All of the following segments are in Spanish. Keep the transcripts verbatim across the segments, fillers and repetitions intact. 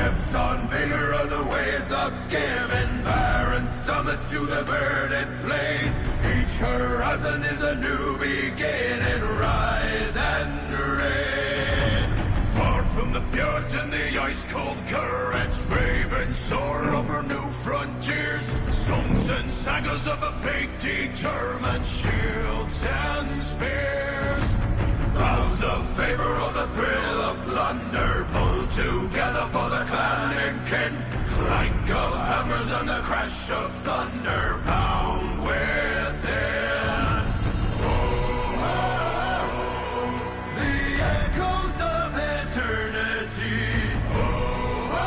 ships on vigor of the waves of skimming, barren summits to the verdant plains. Each horizon is a new beginning, rise and reign. Far from the fjords and the ice-cold currents, brave and soar over new frontiers, songs and sagas of a baked German shields and spears. Vows of favor or the thrill of plunder, pulled together for the clan and kin. Clank of hammers and the crash of thunder, pound within. Oh, oh, oh, the echoes of eternity. Oh, oh,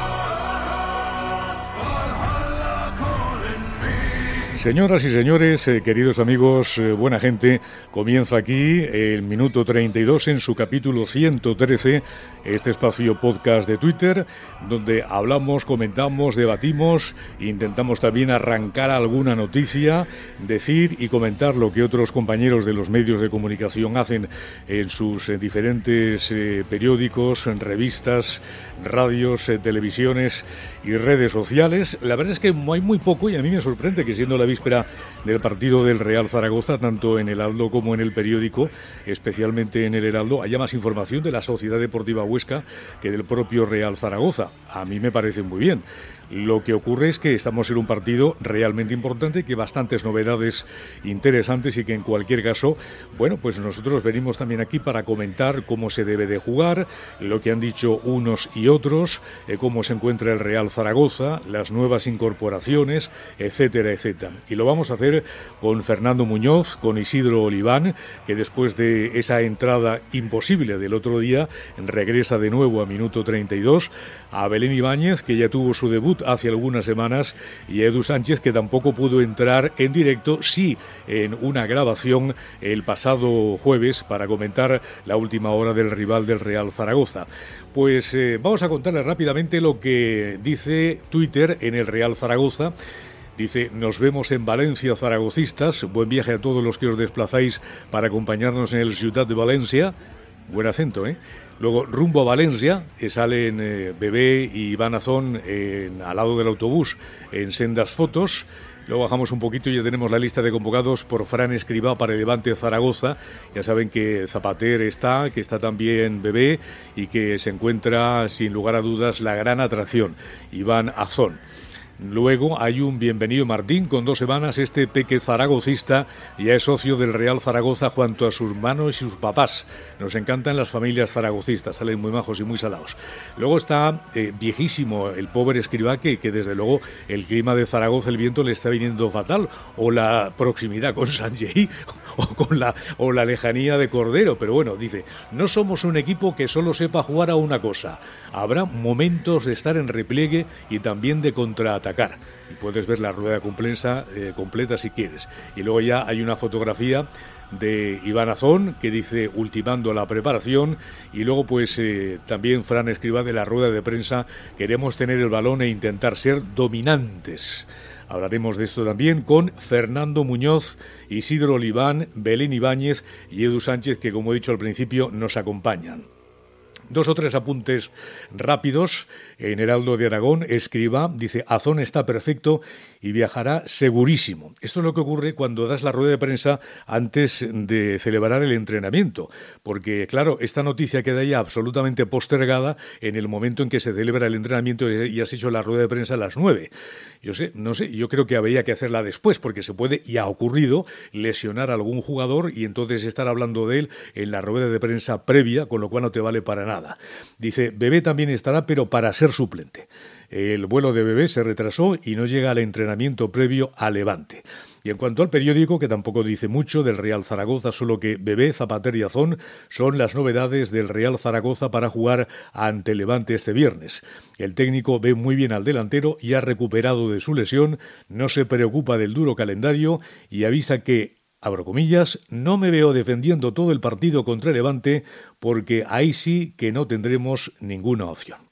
oh, Valhalla calling me. Señoras y señores, eh, queridos amigos, eh, buena gente, comienza aquí el minuto treinta y dos en su capítulo ciento trece, este espacio podcast de Twitter, donde hablamos, comentamos, debatimos, intentamos también arrancar alguna noticia, decir y comentar lo que otros compañeros de los medios de comunicación hacen en sus eh, diferentes eh, periódicos, en revistas, radios, eh, televisiones y redes sociales. La verdad es que hay muy poco y a mí me sorprende que, siendo la víspera del partido del Real Zaragoza, tanto en el Heraldo como en el periódico, especialmente en el Heraldo, haya más información de la Sociedad Deportiva Huesca que del propio Real Zaragoza. A mí me parece muy bien. Lo que ocurre es que estamos en un partido realmente importante, que bastantes novedades interesantes y que en cualquier caso, bueno, pues nosotros venimos también aquí para comentar cómo se debe de jugar, lo que han dicho unos y otros, eh, cómo se encuentra el Real Zaragoza, las nuevas incorporaciones, etcétera, etcétera. Y lo vamos a hacer con Fernando Muñoz, con Isidro Oliván, que después de esa entrada imposible del otro día, regresa de nuevo a minuto treinta y dos, a Belén Ibáñez, que ya tuvo su debut hace algunas semanas, y a Edu Sánchez, que tampoco pudo entrar en directo, sí en una grabación el pasado jueves para comentar la última hora del rival del Real Zaragoza. Pues eh, vamos a contarles rápidamente lo que dice Twitter en el Real Zaragoza. Dice: nos vemos en Valencia, zaragocistas. Buen viaje a todos los que os desplazáis para acompañarnos en el Ciutat de Valencia. Buen acento, ¿eh? Luego, rumbo a Valencia, que salen eh, Bebé y Iván Azón en, al lado del autobús en sendas fotos. Luego bajamos un poquito y ya tenemos la lista de convocados por Fran Escribá para el Levante Zaragoza. Ya saben que Zapater está, que está también Bebé y que se encuentra, sin lugar a dudas, la gran atracción, Iván Azón. Luego hay un Bienvenido Martín con dos semanas. Este peque zaragocista ya es socio del Real Zaragoza junto a sus hermanos y sus papás. Nos encantan las familias zaragocistas, salen muy majos y muy salados. Luego está eh, viejísimo el pobre Escribá, que, que desde luego el clima de Zaragoza, el viento le está viniendo fatal, o la proximidad con Sanjei o con la, o la lejanía de Cordero. Pero bueno, dice: no somos un equipo que solo sepa jugar a una cosa. Habrá momentos de estar en repliegue y también de contraatacar. Y puedes ver la rueda completa, eh, completa si quieres. Y luego ya hay una fotografía de Iván Azón que dice: ultimando la preparación. Y luego pues eh, también Fran Escribá de la rueda de prensa: queremos tener el balón e intentar ser dominantes. Hablaremos de esto también con Fernando Muñoz, Isidro Oliván, Belén Ibáñez y Edu Sánchez, que, como he dicho al principio, nos acompañan. Dos o tres apuntes rápidos. En Heraldo de Aragón, Escribá dice: Azón está perfecto y viajará segurísimo. Esto es lo que ocurre cuando das la rueda de prensa antes de celebrar el entrenamiento, porque claro, esta noticia queda ya absolutamente postergada en el momento en que se celebra el entrenamiento y has hecho la rueda de prensa a las nueve. Yo sé, no sé, yo creo que habría que hacerla después, porque se puede, y ha ocurrido, lesionar a algún jugador y entonces estar hablando de él en la rueda de prensa previa, con lo cual no te vale para nada. Dice: Bebé también estará, pero para ser suplente. El vuelo de Bebé se retrasó y no llega al entrenamiento previo a Levante. Y en cuanto al periódico, que tampoco dice mucho del Real Zaragoza, solo que Bebé, Zapater y Azón son las novedades del Real Zaragoza para jugar ante Levante este viernes. El técnico ve muy bien al delantero, ya recuperado de su lesión, no se preocupa del duro calendario y avisa que, abro comillas, no me veo defendiendo todo el partido contra Levante porque ahí sí que no tendremos ninguna opción.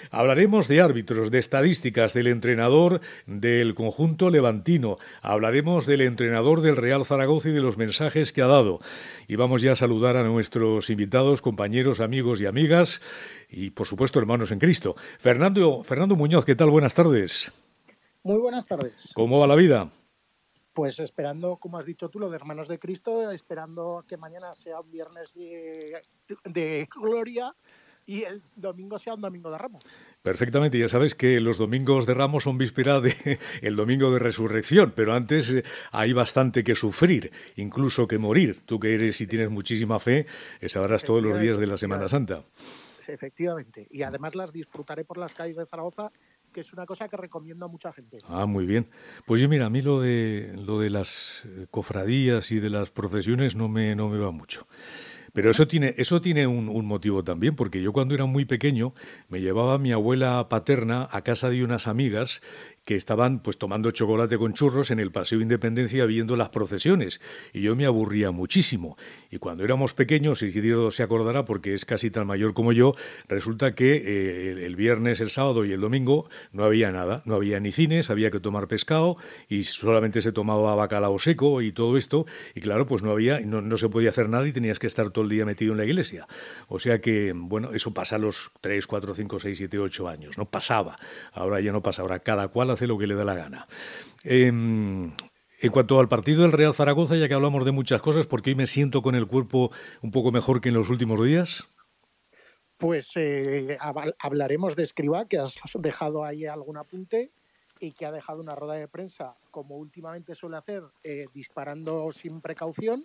Hablaremos de árbitros, de estadísticas, del entrenador del conjunto levantino. Hablaremos del entrenador del Real Zaragoza y de los mensajes que ha dado. Y vamos ya a saludar a nuestros invitados, compañeros, amigos y amigas y, por supuesto, hermanos en Cristo. Fernando, Fernando Muñoz, ¿qué tal? Buenas tardes. Muy buenas tardes. ¿Cómo va la vida? Pues esperando, como has dicho tú, lo de Hermanos de Cristo, esperando que mañana sea un viernes de, de gloria y el domingo sea un domingo de Ramos. Perfectamente, ya sabes que los domingos de Ramos son víspera de el domingo de resurrección, pero antes eh, hay bastante que sufrir, incluso que morir. Tú que eres y tienes muchísima fe, eh, sabrás todos los días de la Semana Santa. Efectivamente, y además las disfrutaré por las calles de Zaragoza, que es una cosa que recomiendo a mucha gente. Ah, muy bien. Pues yo mira, a mí lo de lo de las cofradías y de las procesiones no me no me va mucho. Pero eso tiene eso tiene un, un motivo también, porque yo cuando era muy pequeño me llevaba a mi abuela paterna a casa de unas amigas que estaban pues tomando chocolate con churros en el Paseo Independencia viendo las procesiones, y yo me aburría muchísimo. Y cuando éramos pequeños, y Dios se acordará porque es casi tan mayor como yo, resulta que eh, el, el viernes, el sábado y el domingo no había nada, no había ni cines, había que tomar pescado y solamente se tomaba bacalao seco y todo esto, y claro, pues no había, no, no se podía hacer nada y tenías que estar todo el día metido en la iglesia. O sea que, bueno, eso pasa a los tres, cuatro, cinco, seis, siete, ocho años, no pasaba. Ahora ya no pasa, ahora cada cual hace lo que le da la gana. Eh, en cuanto al partido del Real Zaragoza, ya que hablamos de muchas cosas, porque hoy me siento con el cuerpo un poco mejor que en los últimos días. Pues eh, hablaremos de Escribá, que has dejado ahí algún apunte y que ha dejado una rueda de prensa, como últimamente suele hacer, eh, disparando sin precaución.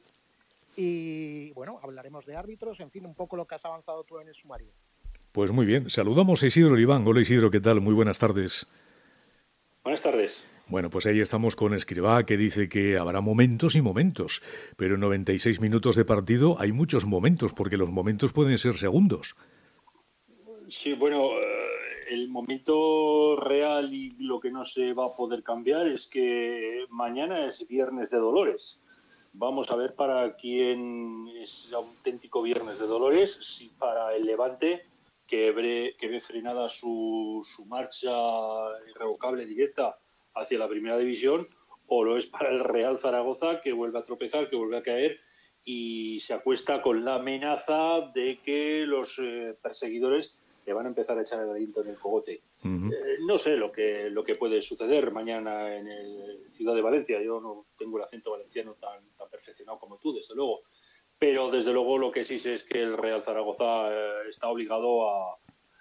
Y bueno, hablaremos de árbitros, en fin, un poco lo que has avanzado tú en el sumario. Pues muy bien, saludamos a Isidro Oliván. Hola Isidro, ¿qué tal? Muy buenas tardes. Buenas tardes. Bueno, pues ahí estamos con Escribá, que dice que habrá momentos y momentos, pero en noventa y seis minutos de partido hay muchos momentos, porque los momentos pueden ser segundos. Sí, bueno, el momento real y lo que no se va a poder cambiar es que mañana es Viernes de Dolores. Vamos a ver para quién es auténtico Viernes de Dolores, si para el Levante, que ve, que ve frenada su, su marcha irrevocable directa hacia la primera división, o lo es para el Real Zaragoza, que vuelve a tropezar, que vuelve a caer y se acuesta con la amenaza de que los eh, perseguidores le van a empezar a echar el aliento en el cogote. Uh-huh. Eh, no sé lo que lo que puede suceder mañana en el Ciudad de Valencia. Yo no tengo el acento valenciano tan, tan perfeccionado como tú, desde luego. Pero desde luego lo que sí sé es que el Real Zaragoza eh, está obligado a,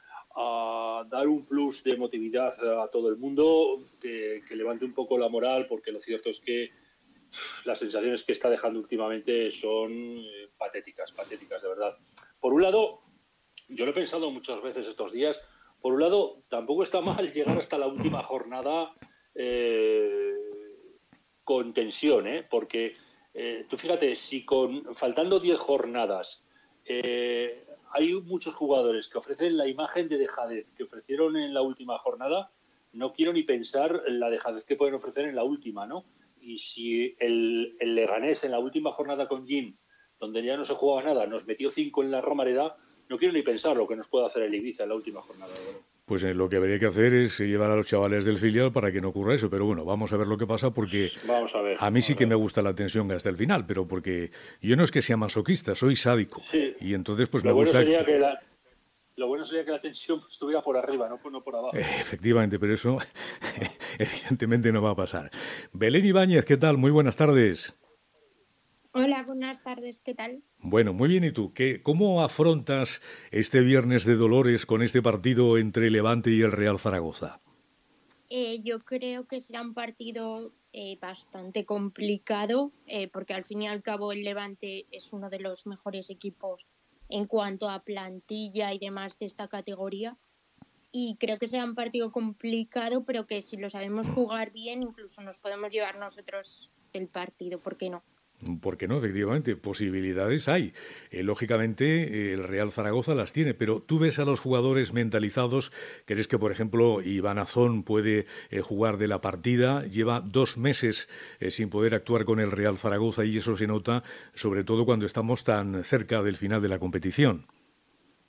a dar un plus de emotividad a todo el mundo, que, que levante un poco la moral, porque lo cierto es que las sensaciones que está dejando últimamente son eh, patéticas, patéticas de verdad. Por un lado, yo lo he pensado muchas veces estos días, por un lado, tampoco está mal llegar hasta la última jornada eh, con tensión, ¿eh? Porque eh, tú fíjate, si con faltando diez jornadas eh, hay muchos jugadores que ofrecen la imagen de dejadez que ofrecieron en la última jornada, no quiero ni pensar la dejadez que pueden ofrecer en la última, ¿no? Y si el, el Leganés en la última jornada con Jim, donde ya no se jugaba nada, nos metió cinco en la Romareda, no quiero ni pensar lo que nos puede hacer el Ibiza en la última jornada. Pues eh, lo que habría que hacer es llevar a los chavales del filial para que no ocurra eso. Pero bueno, vamos a ver lo que pasa, porque vamos a, ver, a mí sí que me gusta la tensión hasta el final, pero porque yo no es que sea masoquista, soy sádico. Sí. Y entonces pues lo me bueno gusta... Sería que la... Lo bueno sería que la tensión estuviera por arriba, no por, no por abajo. Eh, efectivamente, pero eso evidentemente no va a pasar. Belén Ibáñez, ¿qué tal? Muy buenas tardes. Hola, buenas tardes, ¿qué tal? Bueno, muy bien, ¿y tú? ¿Qué, ¿Cómo afrontas este Viernes de Dolores con este partido entre Levante y el Real Zaragoza? Eh, yo creo que será un partido eh, bastante complicado, eh, porque al fin y al cabo el Levante es uno de los mejores equipos en cuanto a plantilla y demás de esta categoría. Y creo que será un partido complicado, pero que si lo sabemos jugar bien, incluso nos podemos llevar nosotros el partido, ¿por qué no? ¿Por qué no? Efectivamente, posibilidades hay. Eh, lógicamente, eh, el Real Zaragoza las tiene, pero tú ves a los jugadores mentalizados. ¿Crees que, por ejemplo, Iván Azón puede eh, jugar de la partida? Lleva dos meses eh, sin poder actuar con el Real Zaragoza y eso se nota, sobre todo cuando estamos tan cerca del final de la competición.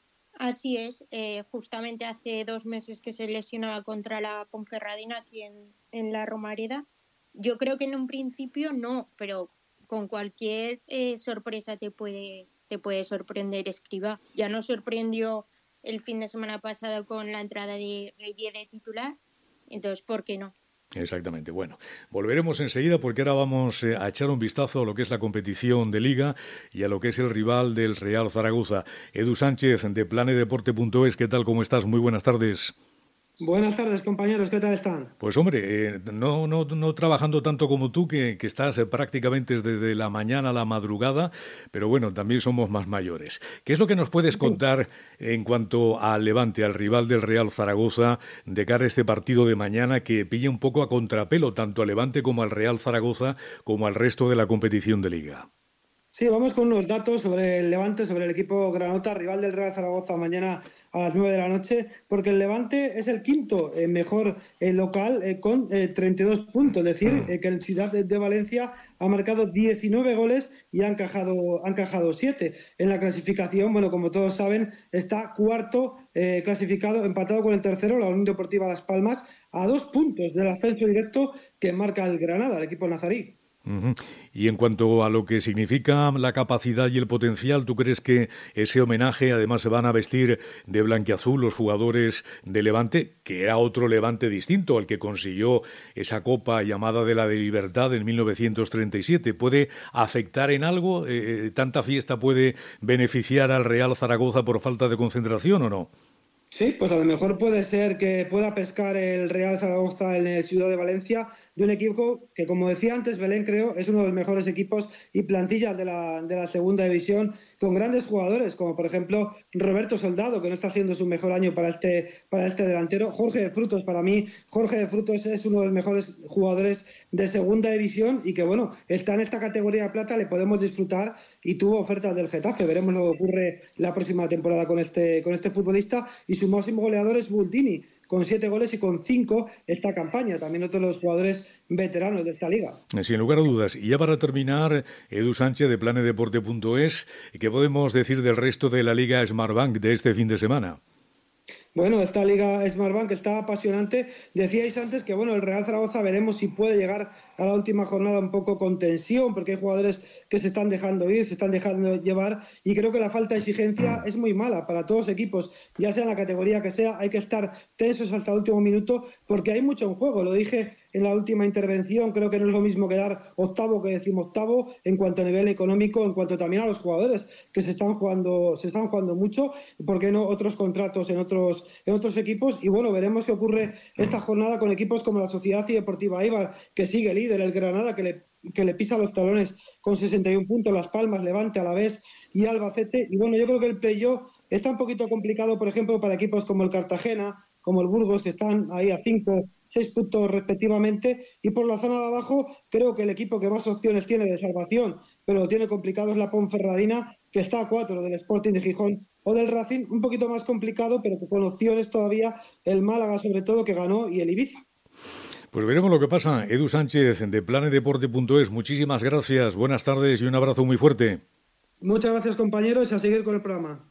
Así es, eh, justamente hace dos meses que se lesionaba contra la Ponferradina aquí en, en la Romareda. Yo creo que en un principio no, pero con cualquier eh, sorpresa te puede, te puede sorprender Escribá. Ya nos sorprendió el fin de semana pasado con la entrada de Gueye de titular, entonces, ¿por qué no? Exactamente. Bueno, volveremos enseguida porque ahora vamos eh, a echar un vistazo a lo que es la competición de Liga y a lo que es el rival del Real Zaragoza. Edu Sánchez, de planedeporte punto es, ¿qué tal? ¿Cómo estás? Muy buenas tardes. Buenas tardes, compañeros, ¿qué tal están? Pues hombre, eh, no, no, no trabajando tanto como tú, que, que estás eh, prácticamente desde la mañana a la madrugada, pero bueno, también somos más mayores. ¿Qué es lo que nos puedes contar en cuanto al Levante, al rival del Real Zaragoza, de cara a este partido de mañana que pilla un poco a contrapelo tanto al Levante como al Real Zaragoza como al resto de la competición de Liga? Sí, vamos con unos datos sobre el Levante, sobre el equipo granota, rival del Real Zaragoza mañana a las nueve de la noche, porque el Levante es el quinto eh, mejor eh, local eh, con eh, treinta y dos puntos, es decir, eh, que el Ciudad de, de Valencia ha marcado diecinueve goles y ha encajado, ha encajado siete. En la clasificación, bueno, como todos saben, está cuarto eh, clasificado, empatado con el tercero, la Unión Deportiva Las Palmas, a dos puntos del ascenso directo que marca el Granada, el equipo nazarí. Uh-huh. Y en cuanto a lo que significa la capacidad y el potencial, ¿tú crees que ese homenaje, además se van a vestir de blanquiazul los jugadores de Levante, que era otro Levante distinto al que consiguió esa copa llamada de la de Libertad en mil novecientos treinta y siete, puede afectar en algo? Eh, ¿Tanta fiesta puede beneficiar al Real Zaragoza por falta de concentración o no? Sí, pues a lo mejor puede ser que pueda pescar el Real Zaragoza en el Ciudad de Valencia de un equipo que, como decía antes Belén, creo, es uno de los mejores equipos y plantillas de la, de la segunda división, con grandes jugadores, como por ejemplo Roberto Soldado, que no está haciendo su mejor año para este, para este delantero. Jorge de Frutos, para mí, Jorge de Frutos es uno de los mejores jugadores de segunda división y que, bueno, está en esta categoría de plata, le podemos disfrutar y tuvo ofertas del Getafe. Veremos lo que ocurre la próxima temporada con este, con este futbolista, y su máximo goleador es Buldini, con siete goles y con cinco esta campaña. También otro de los jugadores veteranos de esta liga. Sin lugar a dudas. Y ya para terminar, Edu Sánchez, de planedeporte punto es, ¿qué podemos decir del resto de la Liga Smartbank de este fin de semana? Bueno, esta Liga Smartbank está apasionante. Decíais antes que, bueno, el Real Zaragoza veremos si puede llegar a la última jornada un poco con tensión, porque hay jugadores que se están dejando ir, se están dejando llevar, y creo que la falta de exigencia es muy mala para todos los equipos, ya sea en la categoría que sea. Hay que estar tensos hasta el último minuto, porque hay mucho en juego. Lo dije en la última intervención, creo que no es lo mismo quedar octavo que decimoctavo en cuanto a nivel económico, en cuanto también a los jugadores que se están jugando, se están jugando mucho, ¿por qué no otros contratos en otros en otros equipos? Y bueno, veremos qué ocurre esta jornada con equipos como la Sociedad y Deportiva Eibar, que sigue líder, el Granada, que le, que le pisa los talones con sesenta y un puntos, Las Palmas, Levante, Alavés y Albacete. Y bueno, yo creo que el playoff está un poquito complicado, por ejemplo, para equipos como el Cartagena, como el Burgos, que están ahí a cinco, seis puntos respectivamente. Y por la zona de abajo, creo que el equipo que más opciones tiene de salvación, pero lo tiene complicado, es la Ponferradina, que está a cuatro del Sporting de Gijón o del Racing, un poquito más complicado, pero con opciones todavía el Málaga, sobre todo, que ganó, y el Ibiza. Pues veremos lo que pasa. Edu Sánchez, de planedeporte punto es, muchísimas gracias, buenas tardes y un abrazo muy fuerte. Muchas gracias, compañeros, y a seguir con el programa.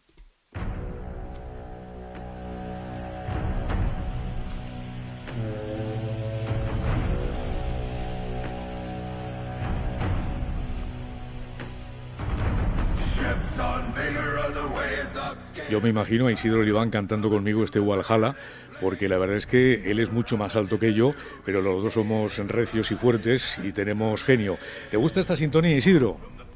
Yo me imagino a Isidro Oliván cantando conmigo este Walhalla, porque la verdad es que él es mucho más alto que yo, pero los dos somos recios y fuertes y tenemos genio. ¿Te gusta esta sintonía, Isidro?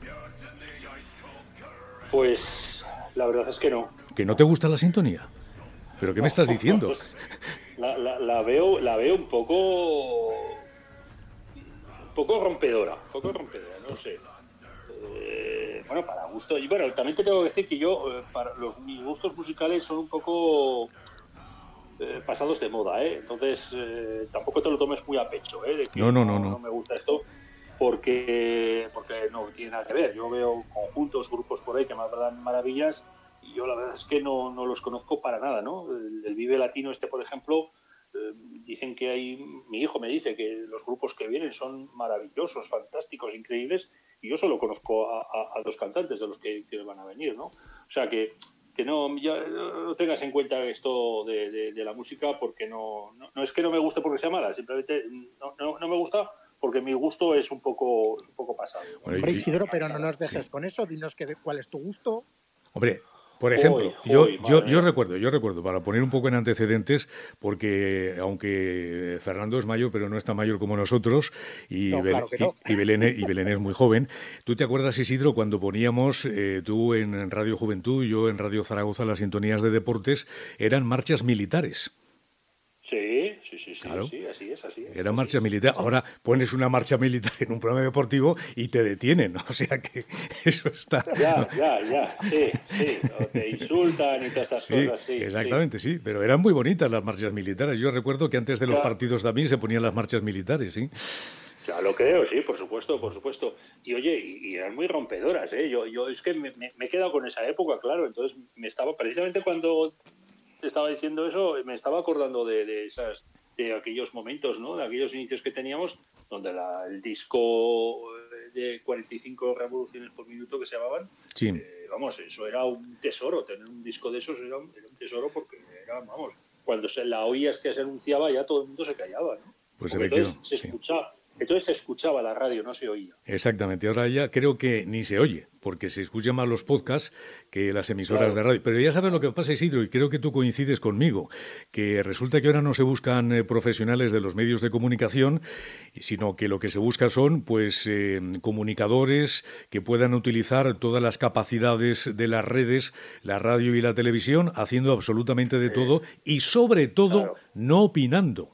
Pues la verdad es que no. ¿Que no te gusta la sintonía? ¿Pero qué me estás diciendo? Pues, la, la, la veo la veo un poco un poco rompedora, un poco rompedora, no sé. Eh, bueno, para gusto. Y bueno, también te tengo que decir que yo, eh, para los, mis gustos musicales son un poco eh, pasados de moda, ¿eh? Entonces, eh, tampoco te lo tomes muy a pecho, ¿eh? De que no, no, no, no. No me gusta esto, porque, porque no tiene nada que ver. Yo veo conjuntos, grupos por ahí que me hablan maravillas, y yo la verdad es que no, no los conozco para nada, ¿no? El, el Vive Latino este, por ejemplo, eh, dicen que hay, mi hijo me dice que los grupos que vienen son maravillosos, fantásticos, increíbles, y yo solo conozco a, a, a dos cantantes de los que, que van a venir, ¿no? O sea que que no, ya, no tengas en cuenta esto de, de, de la música, porque no, no, no es que no me guste porque sea mala, simplemente no, no, no me gusta porque mi gusto es un poco, es un poco pasado. Hombre, Isidro, pero no nos dejes sí. con eso, dinos que, cuál es tu gusto. Hombre, por ejemplo, hoy, yo, hoy, yo, yo recuerdo, yo recuerdo, para poner un poco en antecedentes, porque aunque Fernando es mayor, pero no está mayor como nosotros, y, no, Bel claro que no. y, y, Belén, y Belén es muy joven, ¿tú te acuerdas, Isidro, cuando poníamos, eh, tú en Radio Juventud, yo en Radio Zaragoza, las sintonías de deportes, eran marchas militares? Sí, sí, sí, sí, claro. sí, así es, así es. Era marcha militar. Ahora pones una marcha militar en un programa deportivo y te detienen, o sea que eso está... Ya, ya, ya, sí, sí, o te insultan y todas estas sí, cosas, sí. Exactamente, sí. sí, pero eran muy bonitas las marchas militares. Yo recuerdo que antes de los claro. partidos también se ponían las marchas militares, ¿sí? Ya lo creo, sí, por supuesto, por supuesto. Y oye, y, y eran muy rompedoras, ¿eh? Yo, yo es que me, me, me he quedado con esa época, claro, entonces me estaba, precisamente cuando... te estaba diciendo eso, me estaba acordando de, de esas de aquellos momentos, ¿no? De aquellos inicios que teníamos, donde la, el disco de cuarenta y cinco revoluciones por minuto que se llamaban, sí. eh, vamos, eso era un tesoro, tener un disco de esos era un, era un tesoro porque era, vamos, cuando se la oías que se anunciaba ya todo el mundo se callaba, ¿no? Pues porque se ve entonces que se escuchaba. Sí. Entonces se escuchaba la radio, no se oía. Exactamente, ahora ya creo que ni se oye, porque se escuchan más los podcasts que las emisoras claro. de radio. Pero ya sabes lo que pasa, Isidro, y creo que tú coincides conmigo, que resulta que ahora no se buscan eh, profesionales de los medios de comunicación, sino que lo que se busca son pues eh, comunicadores que puedan utilizar todas las capacidades de las redes, la radio y la televisión, haciendo absolutamente de todo y sobre todo claro. no opinando.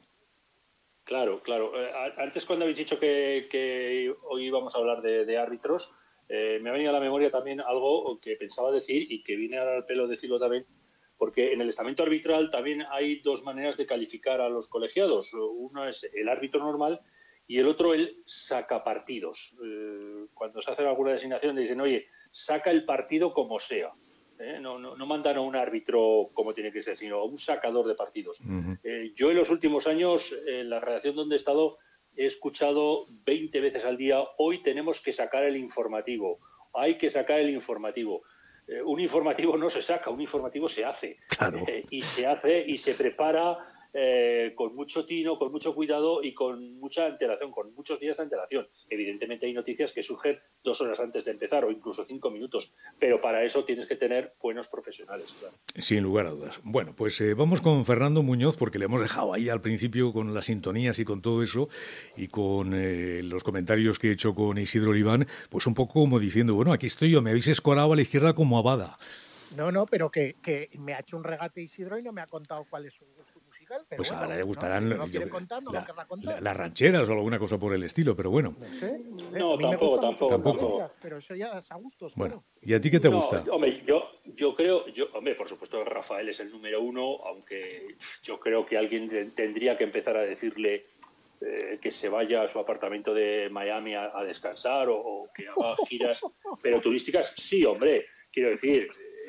Claro, claro. Eh, antes cuando habéis dicho que, que hoy íbamos a hablar de, de árbitros, eh, me ha venido a la memoria también algo que pensaba decir y que viene ahora al pelo decirlo también, porque en el estamento arbitral también hay dos maneras de calificar a los colegiados. Uno es el árbitro normal y el otro el sacapartidos. Eh, cuando se hace alguna designación dicen, oye, saca el partido como sea. ¿Eh? No, no, no mandan a un árbitro como tiene que ser, sino a un sacador de partidos. Uh-huh. Eh, yo en los últimos años, en la redacción donde he estado, he escuchado veinte veces al día, hoy tenemos que sacar el informativo, hay que sacar el informativo. Eh, un informativo no se saca, un informativo se hace. Claro. Eh, y se hace y se prepara eh, con mucho tino, con mucho cuidado y con mucha antelación, con muchos días de antelación. Evidentemente hay noticias que surgen dos horas antes de empezar o incluso cinco minutos, pero para eso tienes que tener buenos profesionales. Claro. Sin lugar a dudas. Bueno, pues eh, vamos con Fernando Muñoz, porque le hemos dejado ahí al principio con las sintonías y con todo eso, y con eh, los comentarios que he hecho con Isidro Oliván, pues un poco como diciendo, bueno, aquí estoy yo, me habéis escorado a la izquierda como Abada. No, no, pero que, que me ha hecho un regate Isidro y no me ha contado cuál es su gusto musical. Pero pues bueno, ahora le gustarán no, no quiere contar, no la, lo querrá contar. La, las rancheras o alguna cosa por el estilo, pero bueno. No, sé, no tampoco, tampoco, tampoco. Pero eso ya es a gustos. Bueno, claro. ¿y a ti qué te no, gusta? Hombre, yo, yo creo, yo, hombre, por supuesto Rafael es el número uno, aunque yo creo que alguien tendría que empezar a decirle eh, que se vaya a su apartamento de Miami a, a descansar o, o que haga giras, pero turísticas, sí, hombre, quiero decir...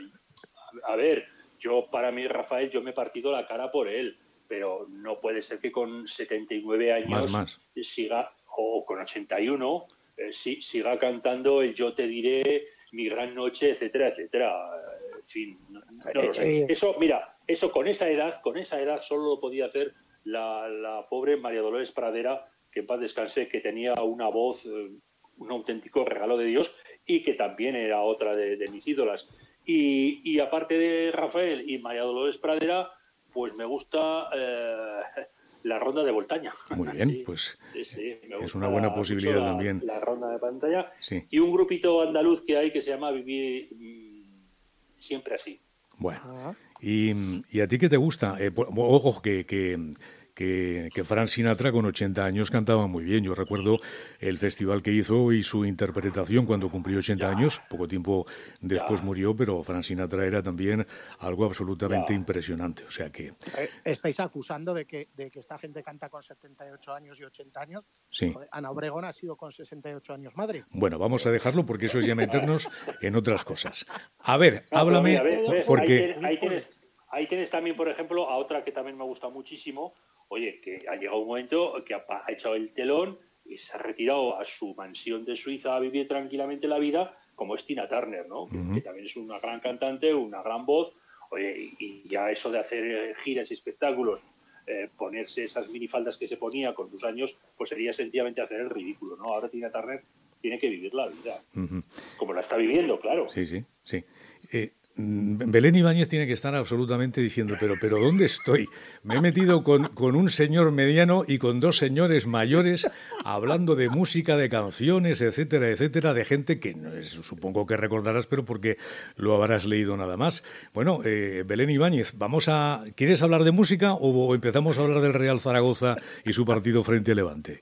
A ver, yo para mí, Rafael, yo me he partido la cara por él, pero no puede ser que con setenta y nueve años más, más. siga, o con ochenta y uno, eh, si, siga cantando el Yo te diré, Mi gran noche, etcétera, etcétera. En fin, no, no lo sé. Eso, mira, eso con esa edad, con esa edad solo lo podía hacer la, la pobre María Dolores Pradera, que en paz descanse, que tenía una voz, eh, un auténtico regalo de Dios y que también era otra de, de mis ídolas. Y, y aparte de Rafael y María Dolores Pradera, pues me gusta eh, la ronda de Voltaña. Muy bien, sí, pues sí, sí, es una buena posibilidad la, también. La ronda de pantalla. Sí. Y un grupito andaluz que hay que se llama Vivir mmm, siempre así. Bueno, uh-huh. y, ¿y a ti qué te gusta? Eh, ojo, que... que Que, que Frank Sinatra con ochenta años cantaba muy bien. Yo recuerdo el festival que hizo y su interpretación cuando cumplió ochenta ya. años, poco tiempo después ya. murió, pero Frank Sinatra era también algo absolutamente ya. impresionante. O sea que... ¿Estáis acusando de que, de que esta gente canta con setenta y ocho años y ochenta años? Sí. Ana Obregón ha sido con sesenta y ocho años madre. Bueno, vamos a dejarlo porque eso es ya meternos en otras cosas. A ver, no, háblame... Mira, ves, ves, porque... ahí, tienes, ahí, tienes, ahí tienes también, por ejemplo, a otra que también me gusta muchísimo. Oye, que ha llegado un momento que ha echado el telón y se ha retirado a su mansión de Suiza a vivir tranquilamente la vida, como es Tina Turner, ¿no? Que, Uh-huh. que también es una gran cantante, una gran voz. Oye, y, y ya eso de hacer giras y espectáculos, eh, ponerse esas minifaldas que se ponía con sus años, pues sería sencillamente hacer el ridículo, ¿no? Ahora Tina Turner tiene que vivir la vida, uh-huh. como la está viviendo, claro. Sí, sí, sí. Eh, Belén Ibáñez tiene que estar absolutamente diciendo, pero, pero ¿dónde estoy? Me he metido con, con un señor mediano y con dos señores mayores hablando de música, de canciones, etcétera, etcétera, de gente que no es, supongo que recordarás, pero porque lo habrás leído nada más. Bueno, eh, Belén Ibáñez, vamos a, ¿quieres hablar de música o empezamos a hablar del Real Zaragoza y su partido frente a Levante?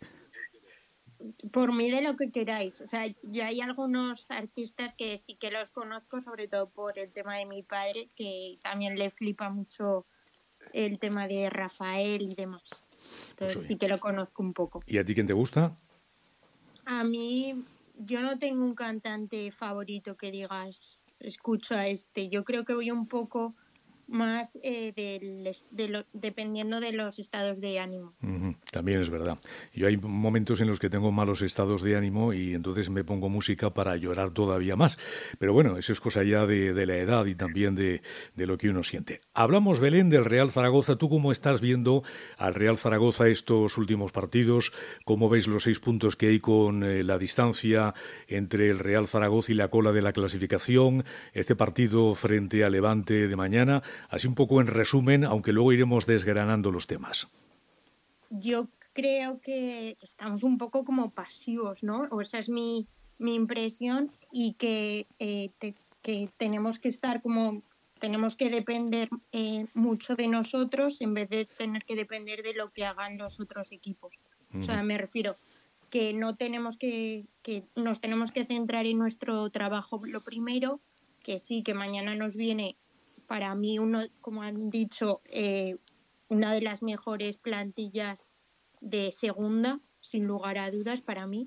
Por mí de lo que queráis. O sea, yo hay algunos artistas que sí que los conozco, sobre todo por el tema de mi padre, que también le flipa mucho el tema de Rafael y demás. Entonces pues sí que lo conozco un poco. ¿Y a ti quién te gusta? A mí, yo no tengo un cantante favorito que digas, escucho a este. Yo creo que voy un poco más eh, del, de lo, dependiendo de los estados de ánimo. Uh-huh. También es verdad. Yo hay momentos en los que tengo malos estados de ánimo y entonces me pongo música para llorar todavía más. Pero bueno, eso es cosa ya de, de la edad y también de, de lo que uno siente. Hablamos, Belén, del Real Zaragoza. ¿Tú cómo estás viendo al Real Zaragoza estos últimos partidos? ¿Cómo ves los seis puntos que hay con eh, la distancia entre el Real Zaragoza y la cola de la clasificación? Este partido frente a Levante de mañana. Así un poco en resumen, aunque luego iremos desgranando los temas. Yo creo que estamos un poco como pasivos, ¿no? O esa es mi, mi impresión y que, eh, te, que tenemos que estar como, tenemos que depender eh, mucho de nosotros en vez de tener que depender de lo que hagan los otros equipos. Uh-huh. O sea, me refiero que no tenemos que, que nos tenemos que centrar en nuestro trabajo lo primero, que sí, que mañana nos viene para mí, uno, como han dicho, eh, una de las mejores plantillas de segunda, sin lugar a dudas, para mí.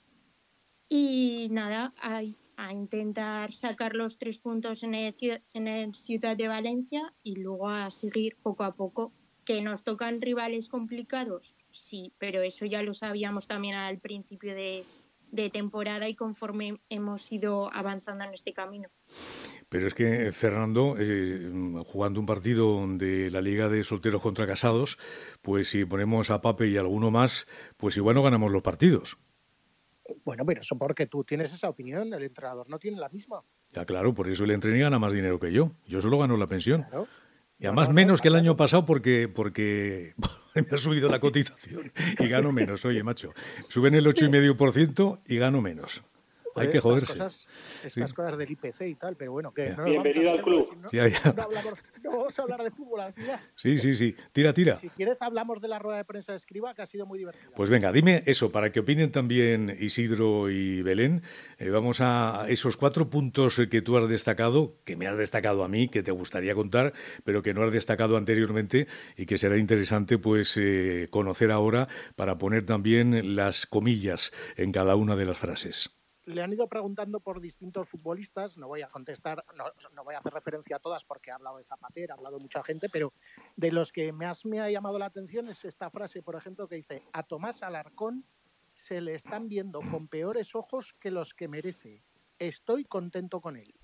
Y nada, a, a intentar sacar los tres puntos en el, en el Ciutat de Valencia y luego a seguir poco a poco. ¿Que nos tocan rivales complicados? Sí, pero eso ya lo sabíamos también al principio de, de temporada y conforme hemos ido avanzando en este camino. Pero es que, Fernando, eh, jugando un partido de la Liga de Solteros contra Casados, pues si ponemos a Pape y a alguno más, pues igual no ganamos los partidos. Bueno, pero eso porque tú tienes esa opinión, el entrenador no tiene la misma. Ya, claro, por eso el entrenador gana más dinero que yo. Yo solo gano la pensión. Claro. Y además no, no, menos no, que el año pasado porque porque me ha subido la cotización y gano menos. Oye, macho, suben el ocho coma cinco por ciento y gano menos. Hay que joderse. Cosas, estas sí. cosas del I P C y tal, pero bueno, que no bienvenido al club. ¿no? Ya, ya. No, hablamos, no vamos a hablar de fútbol al final. Sí, sí, sí. Tira, tira. Si quieres hablamos de la rueda de prensa de Escribá, que ha sido muy divertida. Pues venga, dime eso, para que opinen también Isidro y Belén. Eh, vamos a esos cuatro puntos que tú has destacado, que me has destacado a mí, que te gustaría contar, pero que no has destacado anteriormente y que será interesante pues eh, conocer ahora para poner también las comillas en cada una de las frases. Le han ido preguntando por distintos futbolistas, no voy a contestar, no, no voy a hacer referencia a todas porque ha hablado de Zapatero, ha hablado de mucha gente, pero de los que más me ha llamado la atención es esta frase, por ejemplo, que dice: a Tomás Alarcón se le están viendo con peores ojos que los que merece. Estoy contento con él.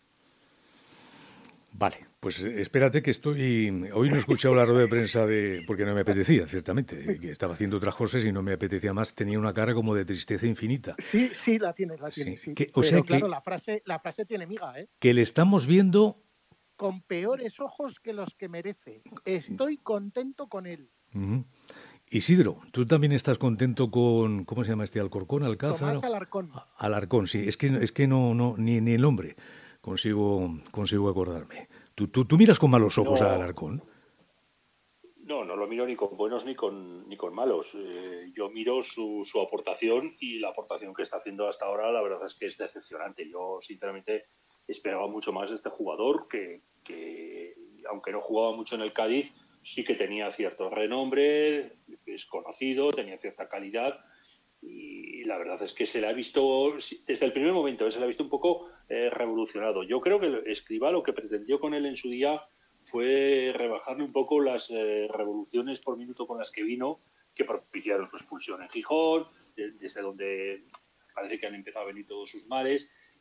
Vale, pues espérate que estoy... Hoy no he escuchado la rueda de prensa de... porque no me apetecía, ciertamente, que estaba haciendo otras cosas y no me apetecía más, tenía una cara como de tristeza infinita. Sí, sí, la tiene, la tiene, sí. sí. Que, o Pero sea claro, que, la frase, la frase tiene miga, ¿eh? Que le estamos viendo... con peores ojos que los que merece. Estoy contento con él. Uh-huh. Isidro, tú también estás contento con... ¿Cómo se llama este? ¿Alcorcón? ¿Alcázar? Tomás Alarcón. Alarcón, sí. Es que, es que no, no ni, ni el nombre consigo, consigo acordarme. ¿Tú, tú, ¿Tú miras con malos ojos no, a Alarcón? No, no lo miro ni con buenos ni con ni con malos. Eh, yo miro su, su aportación y la aportación que está haciendo hasta ahora, la verdad es que es decepcionante. Yo, sinceramente, esperaba mucho más de este jugador que, que aunque no jugaba mucho en el Cádiz, sí que tenía cierto renombre, es conocido, tenía cierta calidad. Y la verdad es que se le ha visto, desde el primer momento, se le ha visto un poco eh, revolucionado. Yo creo que Escribá lo que pretendió con él en su día fue rebajarle un poco las eh, revoluciones por minuto con las que vino, que propiciaron su expulsión en Gijón, de, desde donde parece que han empezado a venir todos sus males.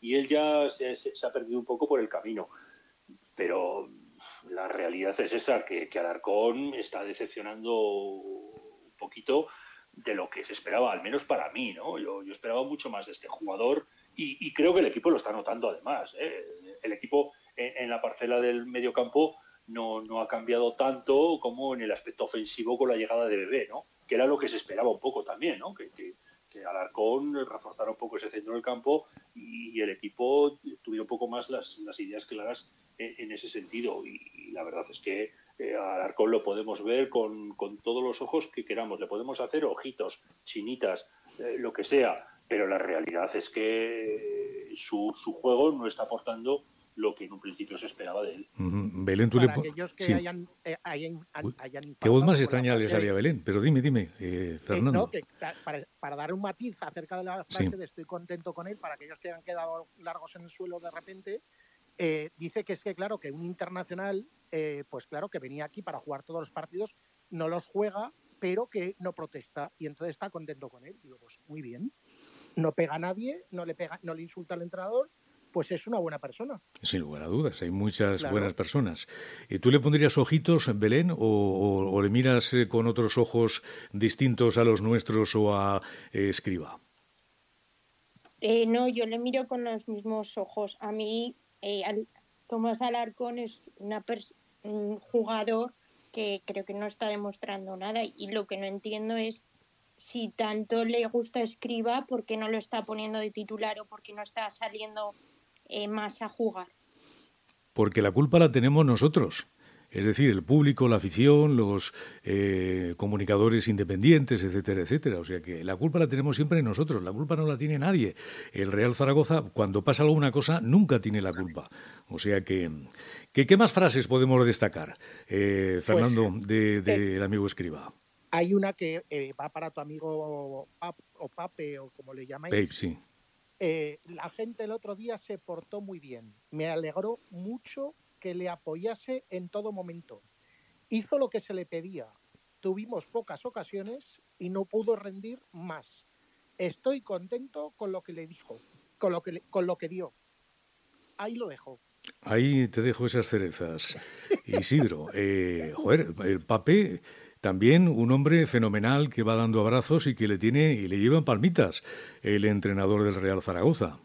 y él ya se, se, se ha perdido un poco por el camino. Pero la realidad es esa, que, que Alarcón está decepcionando un poquito de lo que se esperaba, al menos para mí, ¿no? Yo, yo esperaba mucho más de este jugador y, y creo que el equipo lo está notando además, ¿eh? El equipo en, en la parcela del mediocampo no, no ha cambiado tanto como en el aspecto ofensivo con la llegada de Bebé, ¿no? Que era lo que se esperaba un poco también, ¿no? Que, que, que Alarcón reforzara un poco ese centro del campo y, y el equipo tuviera un poco más las, las ideas claras en, en ese sentido. Y, y la verdad es que eh, a Alarcón lo podemos ver con, con todos los ojos que queramos. Le podemos hacer ojitos, chinitas, eh, lo que sea, pero la realidad es que su, su juego no está aportando lo que en un principio se esperaba de él. Uh-huh. Belén, tú Para le aquellos que sí. hayan, eh, hayan, hayan qué voz más extraña le salía a Belén, pero dime, dime, eh, Fernando. Eh, no, que, para, para dar un matiz acerca de la frase sí. de estoy contento con él, para aquellos que han quedado largos en el suelo de repente, eh, dice que es que, claro, que un internacional, eh, pues claro, que venía aquí para jugar todos los partidos, no los juega, pero que no protesta, y entonces está contento con él. Digo, pues muy bien, no pega a nadie, no le, pega, no le insulta al entrenador, pues es una buena persona. Sin lugar a dudas, hay muchas claro. buenas personas. ¿Y tú le pondrías ojitos, Belén, o, o, o le miras eh, con otros ojos distintos a los nuestros o a eh, Escribá? Eh, no, yo le miro con los mismos ojos. A mí, eh, al, Tomás Alarcón es una pers- un jugador que creo que no está demostrando nada, y lo que no entiendo es si tanto le gusta Escribá, ¿por qué no lo está poniendo de titular o por qué no está saliendo Eh, más a jugar? Porque la culpa la tenemos nosotros, es decir, el público, la afición, los eh, comunicadores independientes, etcétera, etcétera. O sea que la culpa la tenemos siempre nosotros, la culpa no la tiene nadie. El Real Zaragoza, cuando pasa alguna cosa, nunca tiene la culpa. O sea que, que ¿qué más frases podemos destacar, eh, Fernando, pues, de, de eh, el amigo Escribá? Hay una que eh, va para tu amigo Pap, o Pape, o como le llamáis. Pape, sí. Eh, la gente el otro día se portó muy bien. Me alegró mucho que le apoyase en todo momento. Hizo lo que se le pedía. Tuvimos pocas ocasiones y no pudo rendir más. Estoy contento con lo que le dijo, con lo que, le, con lo que dio. Ahí lo dejo. Ahí te dejo esas cerezas. Isidro, eh, joder, el Pape... También un hombre fenomenal que va dando abrazos y que le tiene y le llevan palmitas el entrenador del Real Zaragoza.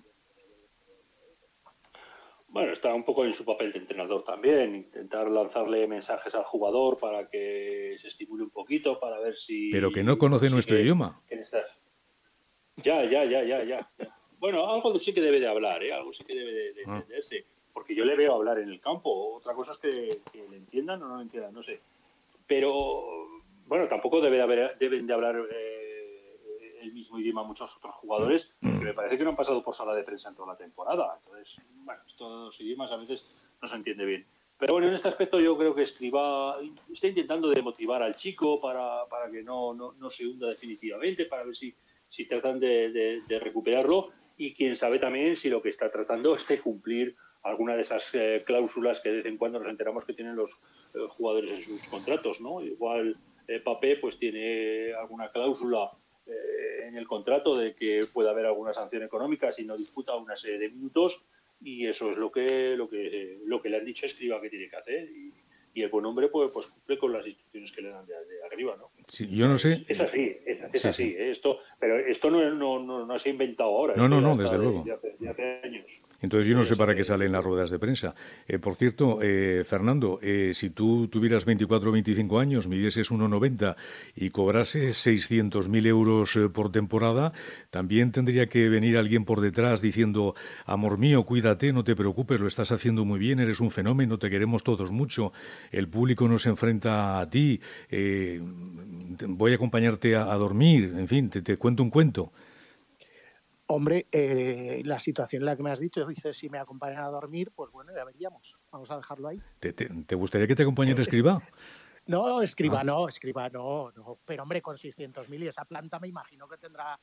Bueno, está un poco en su papel de entrenador también, intentar lanzarle mensajes al jugador para que se estimule un poquito, para ver si... Pero que no conoce nuestro que, idioma. Que estás... Ya, ya, ya, ya, ya. Bueno, algo sí que debe de hablar, ¿eh? Algo sí que debe de, de ah. entenderse, porque yo le veo hablar en el campo. Otra cosa es que, que le entiendan o no le entiendan, no sé. Pero, bueno, tampoco debe haber, deben de hablar eh, el mismo idioma muchos otros jugadores, que me parece que no han pasado por sala de prensa en toda la temporada. Entonces, bueno, estos los idiomas a veces no se entiende bien. Pero bueno, en este aspecto yo creo que Escribá está intentando de motivar al chico para, para que no, no, no se hunda definitivamente, para ver si, si tratan de, de, de recuperarlo, y quién sabe también si lo que está tratando es de cumplir alguna de esas eh, cláusulas que de vez en cuando nos enteramos que tienen los eh, jugadores en sus contratos, ¿no? Igual eh, Pape pues tiene alguna cláusula eh, en el contrato de que puede haber alguna sanción económica si no disputa una serie de minutos, y eso es lo que lo que eh, lo que le han dicho a Escribá que tiene que hacer, y, y el buen hombre pues, pues cumple con las instrucciones que le dan de, de arriba, ¿no? Sí, yo no sé. Es así, es, es sí, así. Sí. Esto, pero esto no, no, no, no se ha inventado ahora. No, no, no, desde de, luego. De hace, de hace años. Entonces yo no sé para qué salen las ruedas de prensa. Eh, por cierto, eh, Fernando, eh, si tú tuvieras veinticuatro o veinticinco años, midieses uno noventa y cobrases seiscientos mil euros eh, por temporada, también tendría que venir alguien por detrás diciendo: amor mío, cuídate, no te preocupes, lo estás haciendo muy bien, eres un fenómeno, te queremos todos mucho, el público nos enfrenta a ti, eh, voy a acompañarte a, a dormir, en fin, te, te cuento un cuento. Hombre, eh, la situación en la que me has dicho, dices, si me acompañan a dormir, pues bueno, ya veríamos. Vamos a dejarlo ahí. ¿Te, te, te gustaría que te acompañara Escribá? No, Escribá ah. no, Escribá no, no. Pero hombre, con seiscientos mil y esa planta me imagino que tendrá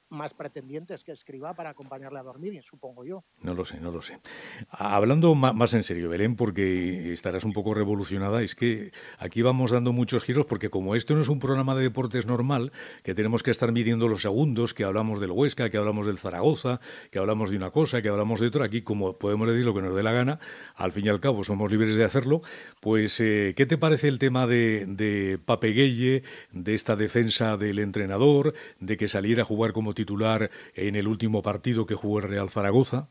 más pretendientes que Escribá para acompañarle a dormir, supongo yo. No lo sé, no lo sé. Hablando más en serio, Belén, porque estarás un poco revolucionada, es que aquí vamos dando muchos giros, porque como esto no es un programa de deportes normal, que tenemos que estar midiendo los segundos, que hablamos del Huesca, que hablamos del Zaragoza, que hablamos de una cosa, que hablamos de otra, aquí como podemos decir lo que nos dé la gana, al fin y al cabo somos libres de hacerlo, pues eh, ¿qué te parece el tema de, de Pape Gueye, de esta defensa del entrenador, de que saliera a jugar como titular en el último partido que jugó el Real Zaragoza?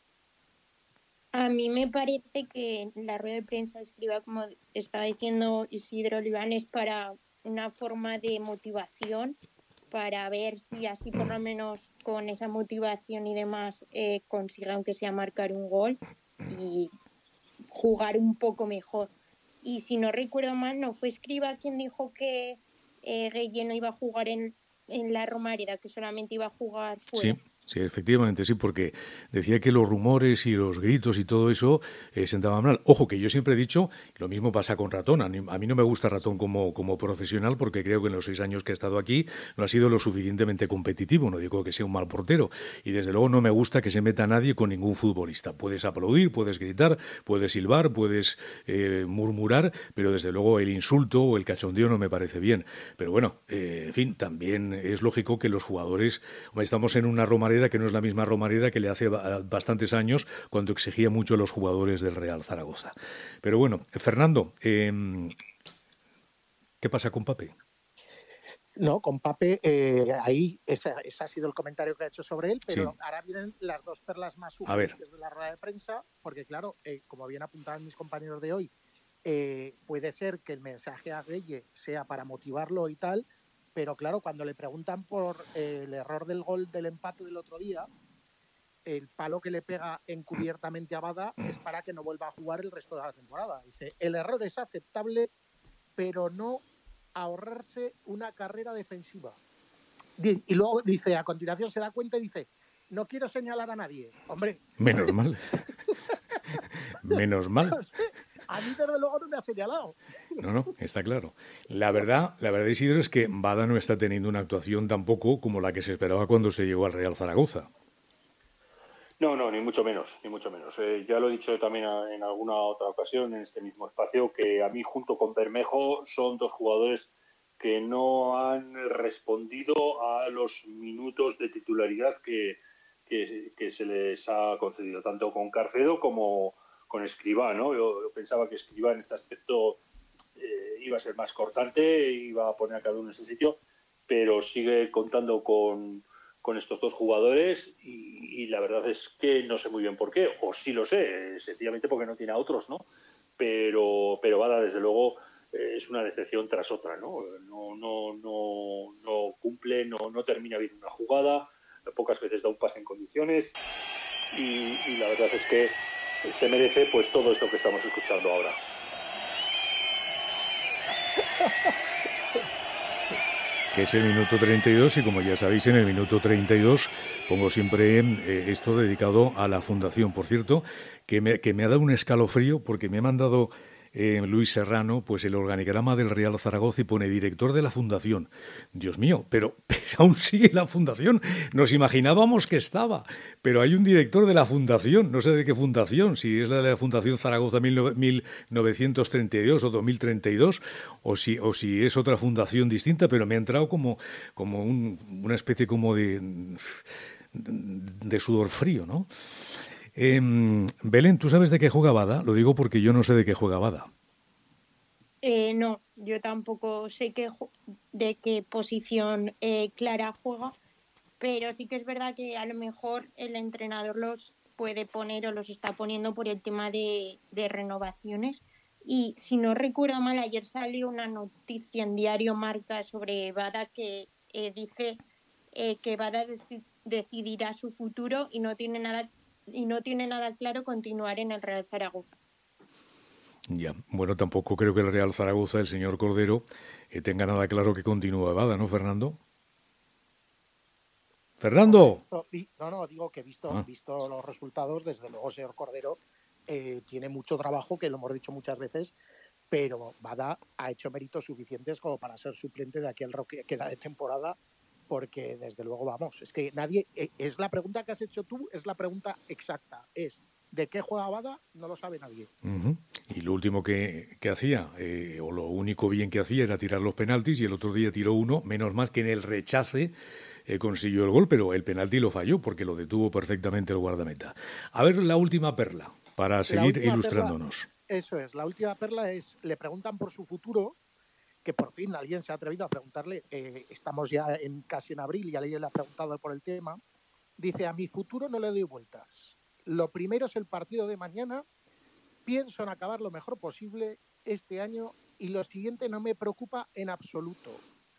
A mí me parece que la rueda de prensa Escribá, como estaba diciendo Isidro Oliván, es para una forma de motivación, para ver si así por lo menos con esa motivación y demás eh, consigue aunque sea marcar un gol y jugar un poco mejor. Y si no recuerdo mal, no fue Escribá quien dijo que eh, Gueye no iba a jugar en, en la Romareda, que solamente iba a jugar fuera. Sí. Sí, efectivamente, sí, porque decía que los rumores y los gritos y todo eso eh, sentaban mal. Ojo, que yo siempre he dicho, lo mismo pasa con Ratón. A mí, a mí no me gusta Ratón como, como profesional porque creo que en los seis años que he estado aquí no ha sido lo suficientemente competitivo. No digo que sea un mal portero. Y desde luego no me gusta que se meta nadie con ningún futbolista. Puedes aplaudir, puedes gritar, puedes silbar, puedes eh, murmurar, pero desde luego el insulto o el cachondeo no me parece bien. Pero bueno, eh, en fin, también es lógico que los jugadores... Estamos en una Romareda que no es la misma Romareda que le hace bastantes años cuando exigía mucho a los jugadores del Real Zaragoza. Pero bueno, Fernando, eh, ¿qué pasa con Pape? No, con Pape, eh, ahí ese, ese ha sido el comentario que ha hecho sobre él, pero sí. Ahora vienen las dos perlas más urgentes de la rueda de prensa, porque claro, eh, como bien apuntaban mis compañeros de hoy, eh, puede ser que el mensaje a Gueye sea para motivarlo y tal, pero claro, cuando le preguntan por eh, el error del gol del empate del otro día, el palo que le pega encubiertamente a Bada es para que no vuelva a jugar el resto de la temporada. Dice, el error es aceptable, pero no ahorrarse una carrera defensiva. Y luego dice, a continuación se da cuenta y dice, no quiero señalar a nadie. Hombre. Menos mal. Menos mal. A mí desde luego no me ha señalado. No, no, está claro. La verdad, la verdad, Isidro, es que Bada no está teniendo una actuación tampoco como la que se esperaba cuando se llegó al Real Zaragoza. No, no, ni mucho menos, ni mucho menos. Eh, ya lo he dicho también en alguna otra ocasión en este mismo espacio, que a mí junto con Bermejo son dos jugadores que no han respondido a los minutos de titularidad que, que, que se les ha concedido, tanto con Carcedo como con Escribá, ¿no? Yo, yo pensaba que Escribá en este aspecto eh, iba a ser más cortante, iba a poner a cada uno en su sitio, pero sigue contando con, con estos dos jugadores y, y la verdad es que no sé muy bien por qué, o sí lo sé, sencillamente porque no tiene a otros, ¿no? Pero, pero Bada, desde luego, eh, es una decepción tras otra, ¿no? No, no, no, no cumple, no, no termina bien una jugada, pocas veces da un pase en condiciones y, y la verdad es que se merece pues todo esto que estamos escuchando ahora. Que es el minuto treinta y dos y como ya sabéis en el minuto treinta y dos pongo siempre eh, esto dedicado a la fundación. Por cierto, que me, que me ha dado un escalofrío porque me ha mandado eh, Luis Serrano pues el organigrama del Real Zaragoza y pone director de la fundación. Dios mío, pero, pero aún sigue la fundación. Nos imaginábamos que estaba, pero hay un director de la fundación, no sé de qué fundación, si es la de la Fundación Zaragoza mil novecientos treinta y dos o dos mil treinta y dos o si, o si es otra fundación distinta, pero me ha entrado como, como un, una especie como de, de sudor frío, ¿no? Eh, Belén, ¿tú sabes de qué juega Bada? Lo digo porque yo no sé de qué juega Bada. Eh, no, yo tampoco sé qué, de qué posición eh, Clara juega, pero sí que es verdad que a lo mejor el entrenador los puede poner o los está poniendo por el tema de, de renovaciones. Y si no recuerdo mal, ayer salió una noticia en Diario Marca sobre Bada que eh, dice eh, que Bada dec- decidirá su futuro y no tiene nada y no tiene nada claro continuar en el Real Zaragoza. Ya, bueno, tampoco creo que el Real Zaragoza, el señor Cordero, eh, tenga nada claro que continúe Bada, ¿no, Fernando? ¡Fernando! No, no, digo que visto, ah. visto los resultados, desde luego el señor Cordero eh, tiene mucho trabajo, que lo hemos dicho muchas veces, pero Bada ha hecho méritos suficientes como para ser suplente de aquel que queda de temporada porque desde luego, vamos, es que nadie, es la pregunta que has hecho tú, es la pregunta exacta, es ¿de qué juega Bada? No lo sabe nadie. Uh-huh. Y lo último que, que hacía, eh, o lo único bien que hacía era tirar los penaltis, y el otro día tiró uno, menos más que en el rechace eh, consiguió el gol, pero el penalti lo falló porque lo detuvo perfectamente el guardameta. A ver la última perla, para seguir ilustrándonos. Perla, eso es, la última perla es, le preguntan por su futuro, que por fin alguien se ha atrevido a preguntarle, eh, estamos ya en casi en abril y alguien le ha preguntado por el tema, dice, a mi futuro no le doy vueltas. Lo primero es el partido de mañana, pienso en acabar lo mejor posible este año y lo siguiente no me preocupa en absoluto.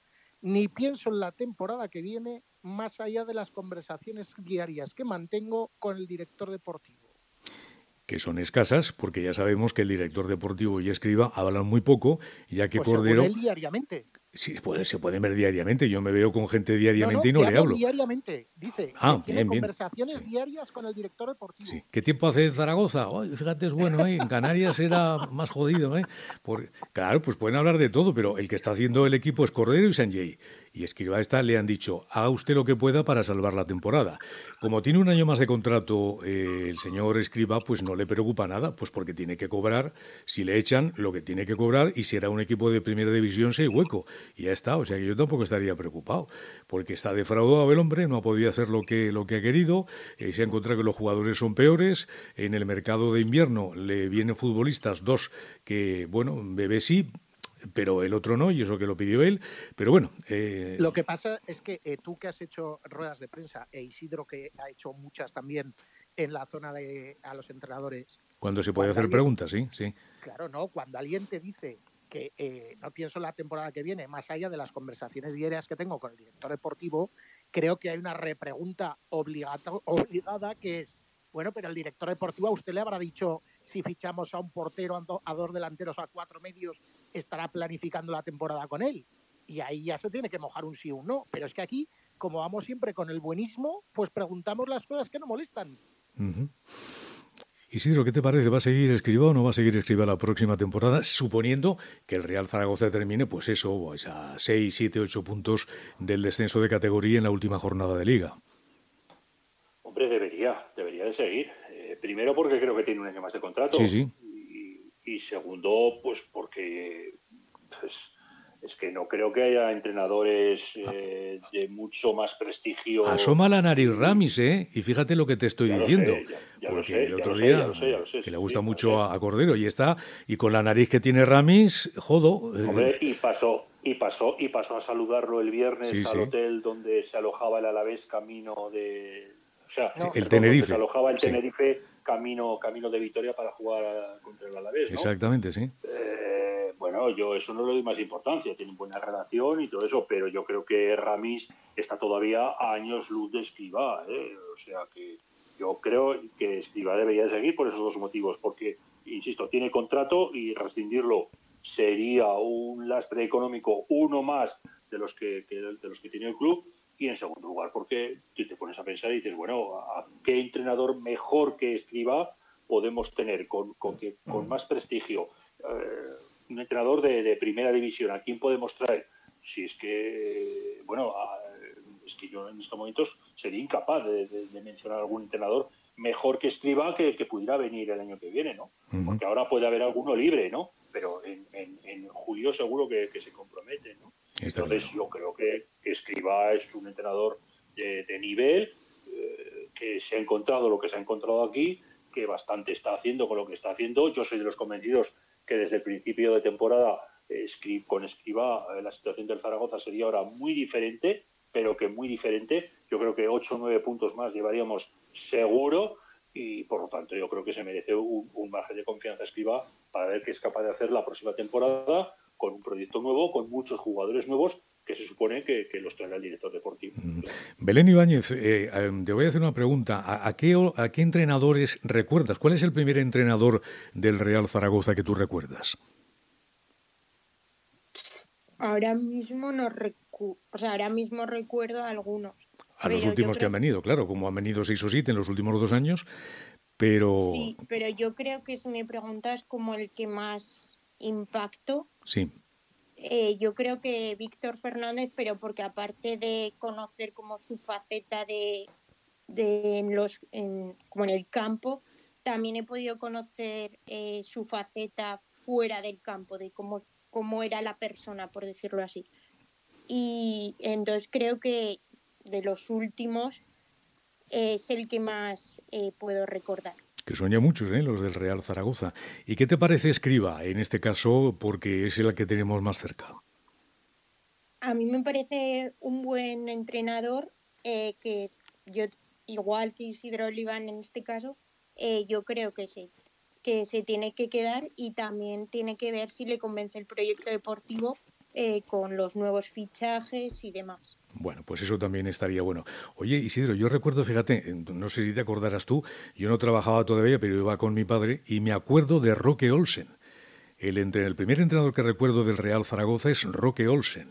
Ni pienso en la temporada que viene más allá de las conversaciones diarias que mantengo con el director deportivo. Que son escasas, porque ya sabemos que el director deportivo y Escriba hablan muy poco, ya que pues Cordero... Según él, diariamente. Sí, puede, se pueden ver diariamente. Yo me veo con gente diariamente no, no, y no le hablo. diariamente, dice. Ah, que bien, tiene bien. conversaciones sí. diarias con el director deportivo. Sí. ¿Qué tiempo hace en Zaragoza? Oh, fíjate, es bueno, ¿eh? En Canarias era más jodido, ¿eh? Por, claro, pues pueden hablar de todo, pero el que está haciendo el equipo es Cordero y Sanjay. Y Escribá esta le han dicho, haga usted lo que pueda para salvar la temporada. Como tiene un año más de contrato eh, el señor Escribá, pues no le preocupa nada, pues porque tiene que cobrar, si le echan, lo que tiene que cobrar, y si era un equipo de primera división, se hay hueco. Y ya está, o sea que yo tampoco estaría preocupado, porque está defraudado el hombre, no ha podido hacer lo que, lo que ha querido, eh, se ha encontrado que los jugadores son peores, en el mercado de invierno le vienen futbolistas, dos que, bueno, Bebé sí, pero el otro no, y eso que lo pidió él, pero bueno... Eh... Lo que pasa es que eh, tú que has hecho ruedas de prensa, e Isidro que ha hecho muchas también en la zona de a los entrenadores... Cuando se puede hacer alguien, preguntas, sí, sí. Claro, no, cuando alguien te dice que eh, no pienso en la temporada que viene, más allá de las conversaciones diarias que tengo con el director deportivo, creo que hay una repregunta obligada, obligada que es, bueno, pero el director deportivo a usted le habrá dicho si fichamos a un portero, a, do, a dos delanteros, a cuatro medios, estará planificando la temporada con él. Y ahí ya se tiene que mojar un sí o un no. Pero es que aquí, como vamos siempre con el buenismo, pues preguntamos las cosas que no molestan. Uh-huh. Isidro, ¿qué te parece? ¿Va a seguir Escribá o no va a seguir Escribá la próxima temporada? Suponiendo que el Real Zaragoza termine, pues eso, pues a seis, siete, ocho puntos del descenso de categoría en la última jornada de Liga. Hombre, debería, debería de seguir. Eh, primero porque creo que tiene un año más de contrato. Sí, sí. Y, y segundo, pues porque pues, es que no creo que haya entrenadores eh, de mucho más prestigio. Asoma la nariz Ramis, ¿eh? Y fíjate lo que te estoy ya diciendo. Sé, ya, ya porque sé, el otro ya día, sé, ya lo sé, ya lo sé, que sí, le gusta sí, mucho a, a Cordero, y está, y con la nariz que tiene Ramis, jodo. Hombre, eh. y pasó, y pasó, y pasó a saludarlo el viernes sí, al sí. hotel donde se alojaba el Alavés camino de... O sea, sí, el perdón, Tenerife. se alojaba el sí. Tenerife camino, camino de Vitoria para jugar a, contra el Alavés, ¿no? Exactamente, sí. Eh, bueno, yo eso no le doy más importancia, tienen buena relación y todo eso, pero yo creo que Ramis está todavía a años luz de Escribá, ¿eh? O sea que yo creo que Escribá debería seguir por esos dos motivos, porque, insisto, tiene contrato y rescindirlo sería un lastre económico, uno más de los que, que de los que tiene el club. Y en segundo lugar, porque tú te pones a pensar y dices, bueno, ¿a qué entrenador mejor que Escribá podemos tener con, con, que, con más prestigio? Eh, un entrenador de, de primera división, ¿a quién podemos traer? Si es que, bueno, a, es que yo en estos momentos sería incapaz de, de, de mencionar algún entrenador mejor que Escribá que, que pudiera venir el año que viene, ¿no? Uh-huh. Porque ahora puede haber alguno libre, ¿no? Pero en, en, en julio seguro que, que se compromete, ¿no? Está Entonces claro. yo creo que, que Escribá es un entrenador de, de nivel, eh, que se ha encontrado lo que se ha encontrado aquí, que bastante está haciendo con lo que está haciendo. Yo soy de los convencidos que desde el principio de temporada eh, con Escribá eh, la situación del Zaragoza sería ahora muy diferente, pero que muy diferente. Yo creo que ocho o nueve puntos más llevaríamos seguro y por lo tanto yo creo que se merece un, un margen de confianza Escribá para ver qué es capaz de hacer la próxima temporada con un proyecto nuevo, con muchos jugadores nuevos que se supone que, que los traerá el director deportivo. Mm. Belén Ibáñez, eh, eh, te voy a hacer una pregunta. ¿A, a, qué, ¿A qué entrenadores recuerdas? ¿Cuál es el primer entrenador del Real Zaragoza que tú recuerdas? Ahora mismo no recu- o sea, ahora mismo recuerdo a algunos. A los últimos creo... que han venido, claro, como han venido seis o siete en los últimos dos años, pero... Sí, pero yo creo que si me preguntas como el que más impacto... Sí. Eh, yo creo que Víctor Fernández, pero porque aparte de conocer como su faceta de, de en los en, como en el campo, también he podido conocer eh, su faceta fuera del campo, de cómo, cómo era la persona, por decirlo así. Y entonces creo que de los últimos eh, es el que más eh, puedo recordar. Que sueña muchos, ¿eh? Los del Real Zaragoza. ¿Y qué te parece Escribá, en este caso, porque es el que tenemos más cerca? A mí me parece un buen entrenador, eh, que yo, igual que Isidro Oliván en este caso, eh, yo creo que sí, que se tiene que quedar y también tiene que ver si le convence el proyecto deportivo eh, con los nuevos fichajes y demás. Bueno, pues eso también estaría bueno. Oye, Isidro, yo recuerdo, fíjate, no sé si te acordarás tú, yo no trabajaba todavía, pero iba con mi padre y me acuerdo de Roque Olsen. El, entre, el primer entrenador que recuerdo del Real Zaragoza es Roque Olsen,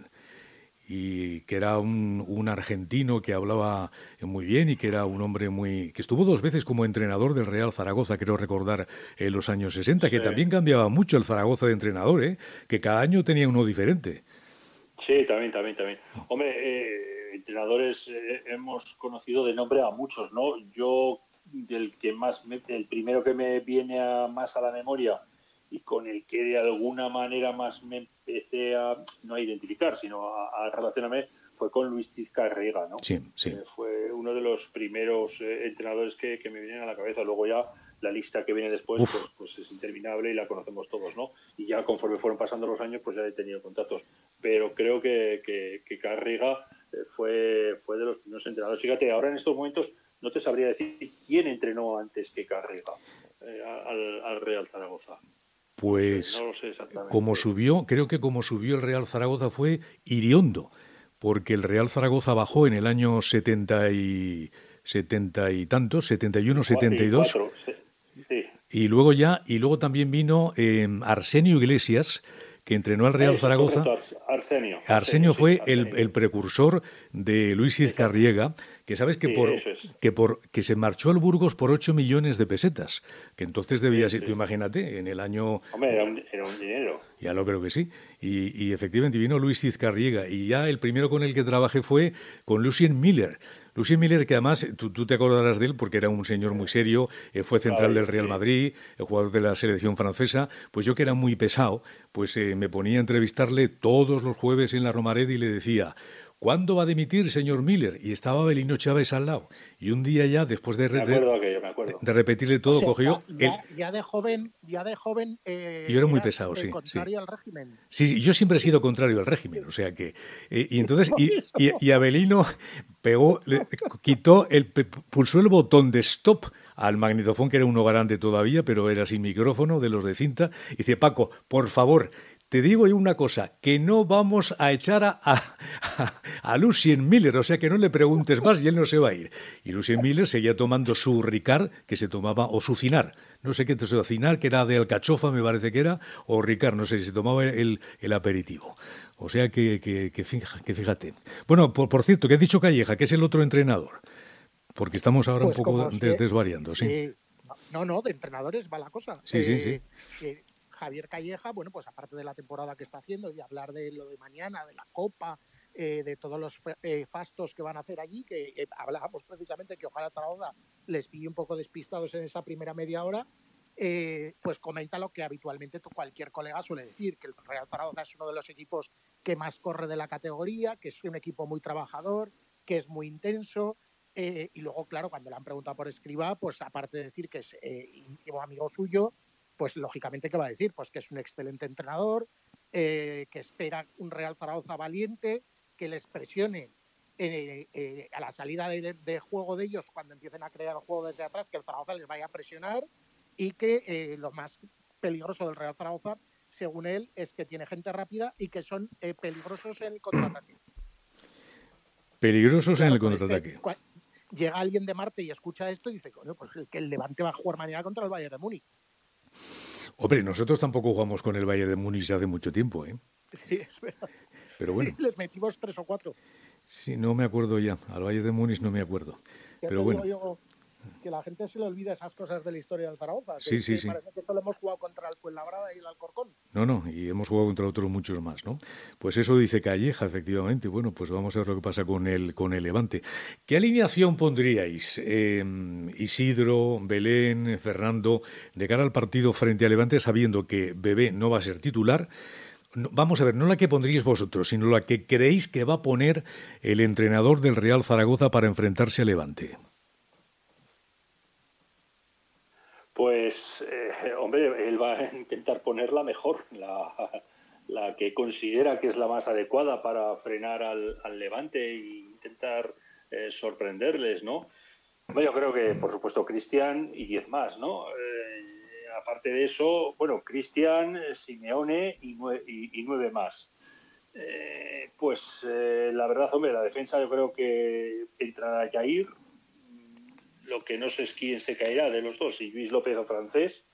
y que era un, un argentino que hablaba muy bien y que era un hombre muy... que estuvo dos veces como entrenador del Real Zaragoza, creo recordar, en los años sesenta, sí. Que también cambiaba mucho el Zaragoza de entrenador, ¿eh? Que cada año tenía uno diferente. Sí, también, también, también. Hombre, eh, entrenadores eh, hemos conocido de nombre a muchos, ¿no? Yo, del que más, me, el primero que me viene a, más a la memoria y con el que de alguna manera más me empecé a, no a identificar, sino a, a relacionarme, fue con Luis Cizcarriega, ¿no? Sí, sí. Eh, fue uno de los primeros eh, entrenadores que, que me vienen a la cabeza. Luego ya la lista que viene después pues, pues es interminable y la conocemos todos, ¿no? Y ya conforme fueron pasando los años, pues ya he tenido contactos. Pero creo que, que, que Carriga fue, fue de los primeros entrenadores. Fíjate, ahora en estos momentos no te sabría decir quién entrenó antes que Carriga eh, al, al Real Zaragoza. Pues, no sé, no lo sé exactamente. Como subió, creo que como subió el Real Zaragoza fue Iriondo, porque el Real Zaragoza bajó en el año setenta y, setenta y tantos, setenta y uno, setenta y dos. cuatro, sí. Y luego ya, y luego también vino eh, Arsenio Iglesias, que entrenó al Real Eso, Zaragoza. Correcto, Arsenio. Arsenio, Arsenio fue sí, Arsenio. El, el precursor de Luis Cizcarriega, que sabes que, sí, por, es. que por que se marchó al Burgos por ocho millones de pesetas, que entonces debía ser, sí, sí. Tú imagínate, en el año... Hombre, era un, era un dinero. Ya lo creo que sí. Y, y efectivamente vino Luis Cizcarriega, y ya el primero con el que trabajé fue con Lucien Miller. Lucien Miller, que además, tú, tú te acordarás de él porque era un señor muy serio, eh, fue central del Real Madrid, el jugador de la selección francesa. Pues yo, que era muy pesado, pues eh, me ponía a entrevistarle todos los jueves en la Romareda y le decía: ¿cuándo va a dimitir, señor Miller? Y estaba Belino Chávez al lado. Y un día ya, después de, me acuerdo de, aquello, me acuerdo. de repetirle todo, o sea, cogió... Ya, el... ya de joven, ya de joven eh, yo era muy pesado, sí. Contrario sí. al régimen. Sí, sí, yo siempre he sido contrario al régimen, o sea que... Eh, y entonces, y, y, y Abelino pegó, le, quitó, el, pulsó el botón de stop al magnetofón, que era uno grande todavía, pero era sin micrófono, de los de cinta, y dice: Paco, por favor... Te digo yo una cosa, que no vamos a echar a, a, a Lucien Miller, o sea que no le preguntes más y él no se va a ir. Y Lucien Miller seguía tomando su Ricard, que se tomaba, o su Cinar, no sé qué, su Cinar, que era de alcachofa, me parece que era, o Ricard, no sé si se tomaba el, el aperitivo. O sea que, que, que, que fíjate. Bueno, por, por cierto, que has dicho Calleja, que es el otro entrenador, porque estamos ahora pues un poco des, que, desvariando, ¿sí? sí. No, no, de entrenadores va la cosa. Sí, eh, sí, sí. Eh, Javier Calleja, bueno, pues aparte de la temporada que está haciendo y hablar de lo de mañana, de la Copa, eh, de todos los eh, fastos que van a hacer allí, que eh, hablábamos precisamente que ojalá Zaragoza les pille un poco despistados en esa primera media hora, eh, pues comenta lo que habitualmente cualquier colega suele decir, que el Real Zaragoza es uno de los equipos que más corre de la categoría, que es un equipo muy trabajador, que es muy intenso, eh, y luego, claro, cuando le han preguntado por Escribá, pues aparte de decir que es eh, íntimo amigo suyo, pues lógicamente, ¿qué va a decir? Pues que es un excelente entrenador, eh, que espera un Real Zaragoza valiente, que les presione eh, eh, a la salida de, de juego de ellos cuando empiecen a crear el juego desde atrás, que el Zaragoza les vaya a presionar, y que eh, lo más peligroso del Real Zaragoza, según él, es que tiene gente rápida y que son eh, peligrosos en el contraataque. Peligrosos claro, en el contraataque. Pues, llega alguien de Marte y escucha esto y dice, coño, pues que el Levante va a jugar mañana contra el Bayern de Múnich. Hombre, nosotros tampoco jugamos con el Bayern de Múnich hace mucho tiempo, ¿eh? Sí, es verdad. Pero bueno. Sí, les metimos tres o cuatro. Sí, no me acuerdo ya. Al Bayern de Múnich no me acuerdo. Ya Pero bueno. Yo, que la gente se le olvida esas cosas de la historia del Zaragoza. Que Sí, sí, que sí. Parece que solo hemos jugado contra el Fuenlabrada y el Alcorcón. No, no, y hemos jugado contra otros muchos más, ¿no? Pues eso dice Calleja, efectivamente. Bueno, pues vamos a ver lo que pasa con el, con el Levante. ¿Qué alineación pondríais, eh, Isidro, Belén, Fernando, de cara al partido frente a Levante, sabiendo que Bebé no va a ser titular? No, vamos a ver, no la que pondríais vosotros, sino la que creéis que va a poner el entrenador del Real Zaragoza para enfrentarse a Levante. Pues, eh, hombre, él va a intentar ponerla mejor, la, la que considera que es la más adecuada para frenar al, al Levante e intentar eh, sorprenderles, ¿no? Bueno, yo creo que, por supuesto, Cristian y diez más, ¿no? Eh, aparte de eso, bueno, Cristian, Simeone y nueve, y, y nueve más. Eh, pues, eh, la verdad, hombre, la defensa yo creo que entrará Jair. Lo que no sé es quién se caerá de los dos, si Luis López o Francés.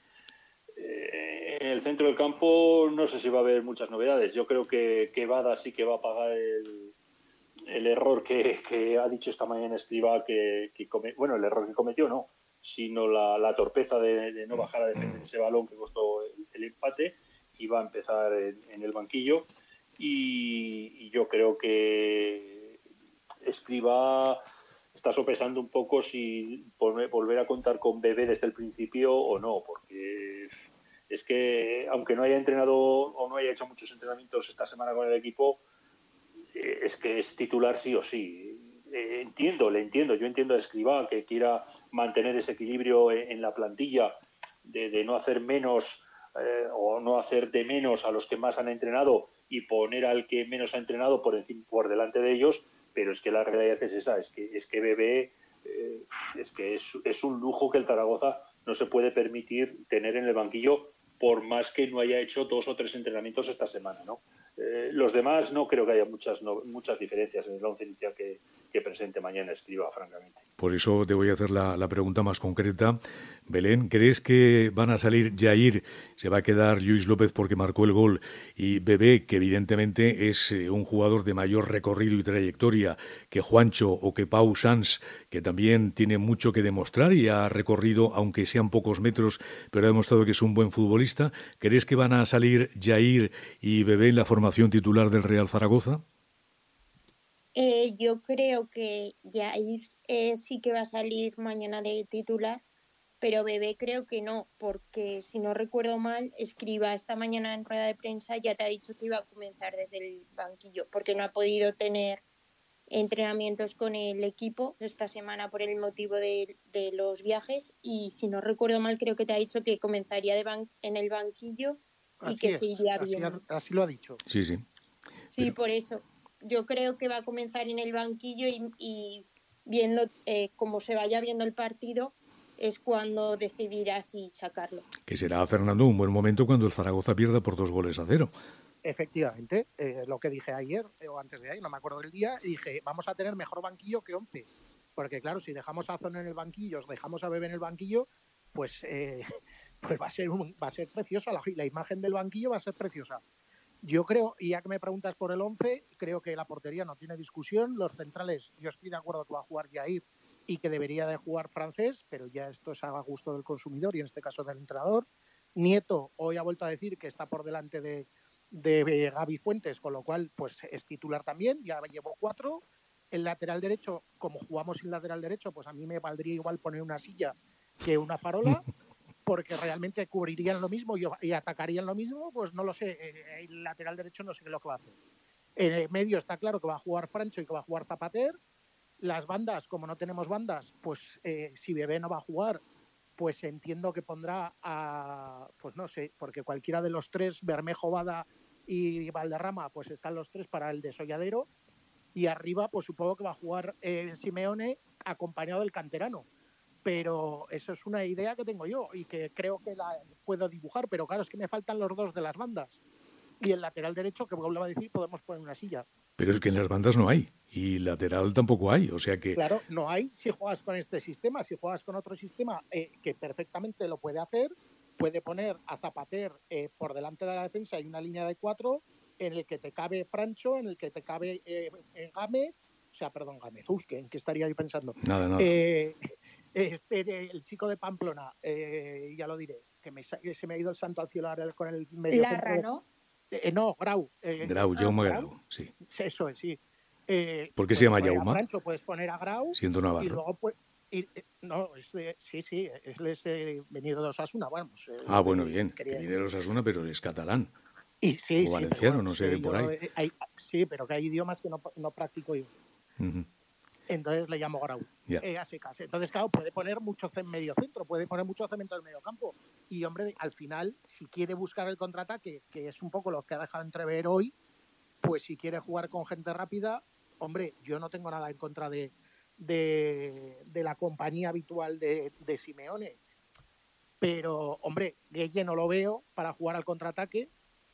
Eh, en el centro del campo no sé si va a haber muchas novedades. Yo creo que, que Bada sí que va a pagar el, el error que, que ha dicho esta mañana Escribá, que, que come, bueno, el error que cometió no, sino la, la torpeza de, de no bajar a defender ese balón que costó el, el empate, y va a empezar en, en el banquillo. Y, y yo creo que Escribá está sopesando un poco si volver a contar con Bebé desde el principio o no, porque es que aunque no haya entrenado o no haya hecho muchos entrenamientos esta semana con el equipo, es que es titular sí o sí. Entiendo, le entiendo, yo entiendo a Escribá que quiera mantener ese equilibrio en la plantilla, de, de no hacer menos eh, o no hacer de menos a los que más han entrenado y poner al que menos ha entrenado por encima, por delante de ellos. Pero es que la realidad es esa, es que es que Bebé eh, es que es, es un lujo que el Zaragoza no se puede permitir tener en el banquillo, por más que no haya hecho dos o tres entrenamientos esta semana, ¿no? Eh, los demás no creo que haya muchas no, muchas diferencias en el once inicial que, que presente mañana Escribá, francamente. Por eso te voy a hacer la, la pregunta más concreta. Belén, ¿crees que van a salir Jair, se va a quedar Luis López porque marcó el gol, y Bebé, que evidentemente es eh, un jugador de mayor recorrido y trayectoria que Juancho o que Pau Sanz, que también tiene mucho que demostrar y ha recorrido, aunque sean pocos metros, pero ha demostrado que es un buen futbolista? ¿Crees que van a salir Jair y Bebé en la formación titular del Real Zaragoza? Eh, yo creo que Jair eh, sí que va a salir mañana de titular, pero Bebé creo que no, porque si no recuerdo mal, Escribá esta mañana en rueda de prensa ya te ha dicho que iba a comenzar desde el banquillo, porque no ha podido tener entrenamientos con el equipo esta semana por el motivo de, de los viajes, y si no recuerdo mal, creo que te ha dicho que comenzaría de ban- en el banquillo y Así que es, se iría así, bien. así lo ha dicho. Sí, sí. Sí, Pero... por eso. Yo creo que va a comenzar en el banquillo y, y viendo eh, cómo se vaya viendo el partido es cuando decidirá si sacarlo. Que será, Fernando, un buen momento cuando el Zaragoza pierda por dos goles a cero. Efectivamente, eh, lo que dije ayer eh, o antes de ayer, no me acuerdo del día, dije, vamos a tener mejor banquillo que once. Porque claro, si dejamos a Zona en el banquillo, os dejamos a Bebé en el banquillo, pues, eh, pues va a ser un, va a ser preciosa, la, la imagen del banquillo va a ser preciosa. Yo creo, y ya que me preguntas por el once, creo que la portería no tiene discusión. Los centrales, yo estoy de acuerdo que va a jugar Jair y que debería de jugar Francés, pero ya esto es a gusto del consumidor y en este caso del entrenador. Nieto hoy ha vuelto a decir que está por delante de, de Gaby Fuentes, con lo cual pues es titular también, ya llevo cuatro. El lateral derecho, como jugamos sin lateral derecho, pues a mí me valdría igual poner una silla que una farola, porque realmente cubrirían lo mismo y, y atacarían lo mismo, pues no lo sé. El lateral derecho no sé qué es lo que va a hacer. En el medio está claro que va a jugar Francho y que va a jugar Zapater. Las bandas, como no tenemos bandas, pues eh, si Bebé no va a jugar, pues entiendo que pondrá a, pues no sé, porque cualquiera de los tres, Bermejo, Bada y Valderrama, pues están los tres para el desolladero. Y arriba, pues supongo que va a jugar eh, Simeone acompañado del canterano. Pero eso es una idea que tengo yo y que creo que la puedo dibujar, pero claro, es que me faltan los dos de las bandas. Y el lateral derecho, que vuelvo a decir, podemos poner una silla. Pero es que en las bandas no hay, y lateral tampoco hay, o sea que... Claro, no hay si juegas con este sistema. Si juegas con otro sistema eh, que perfectamente lo puede hacer, puede poner a Zapater eh, por delante de la defensa y una línea de cuatro en el que te cabe Francho, en el que te cabe eh, Gámez, o sea, perdón, Gámez, uy, ¿en qué estaría yo pensando? Nada, nada. Eh, Este, el chico de Pamplona, eh, ya lo diré, que me, se me ha ido el santo al cielo ahora con el medio Larra, centro. ¿no? Eh, no, Grau. Eh, Grau, Jaume Grau, Grau, sí. Eso es, sí. Eh, ¿Por qué se llama Jaume? Francho, puedes poner a Grau. Siendo Navarro. Y luego, pues, y, no, es de, sí, sí, es, es eh, venido de Osasuna, vamos. Eh, ah, bueno, bien, quería... que viene de Osasuna, pero es catalán. Y sí, o valenciano, sí, bueno, no sé, de por yo, ahí. Hay, sí, pero que hay idiomas que no, no practico yo. Uh-huh. Entonces le llamo Grau, yeah. eh, a secas. Entonces, claro, puede poner mucho en medio centro, puede poner mucho cemento en el medio campo. Y, hombre, al final, si quiere buscar el contraataque, que es un poco lo que ha dejado entrever hoy, pues si quiere jugar con gente rápida, hombre, yo no tengo nada en contra de, de, de la compañía habitual de, de Simeone. Pero, hombre, Gueye no lo veo para jugar al contraataque.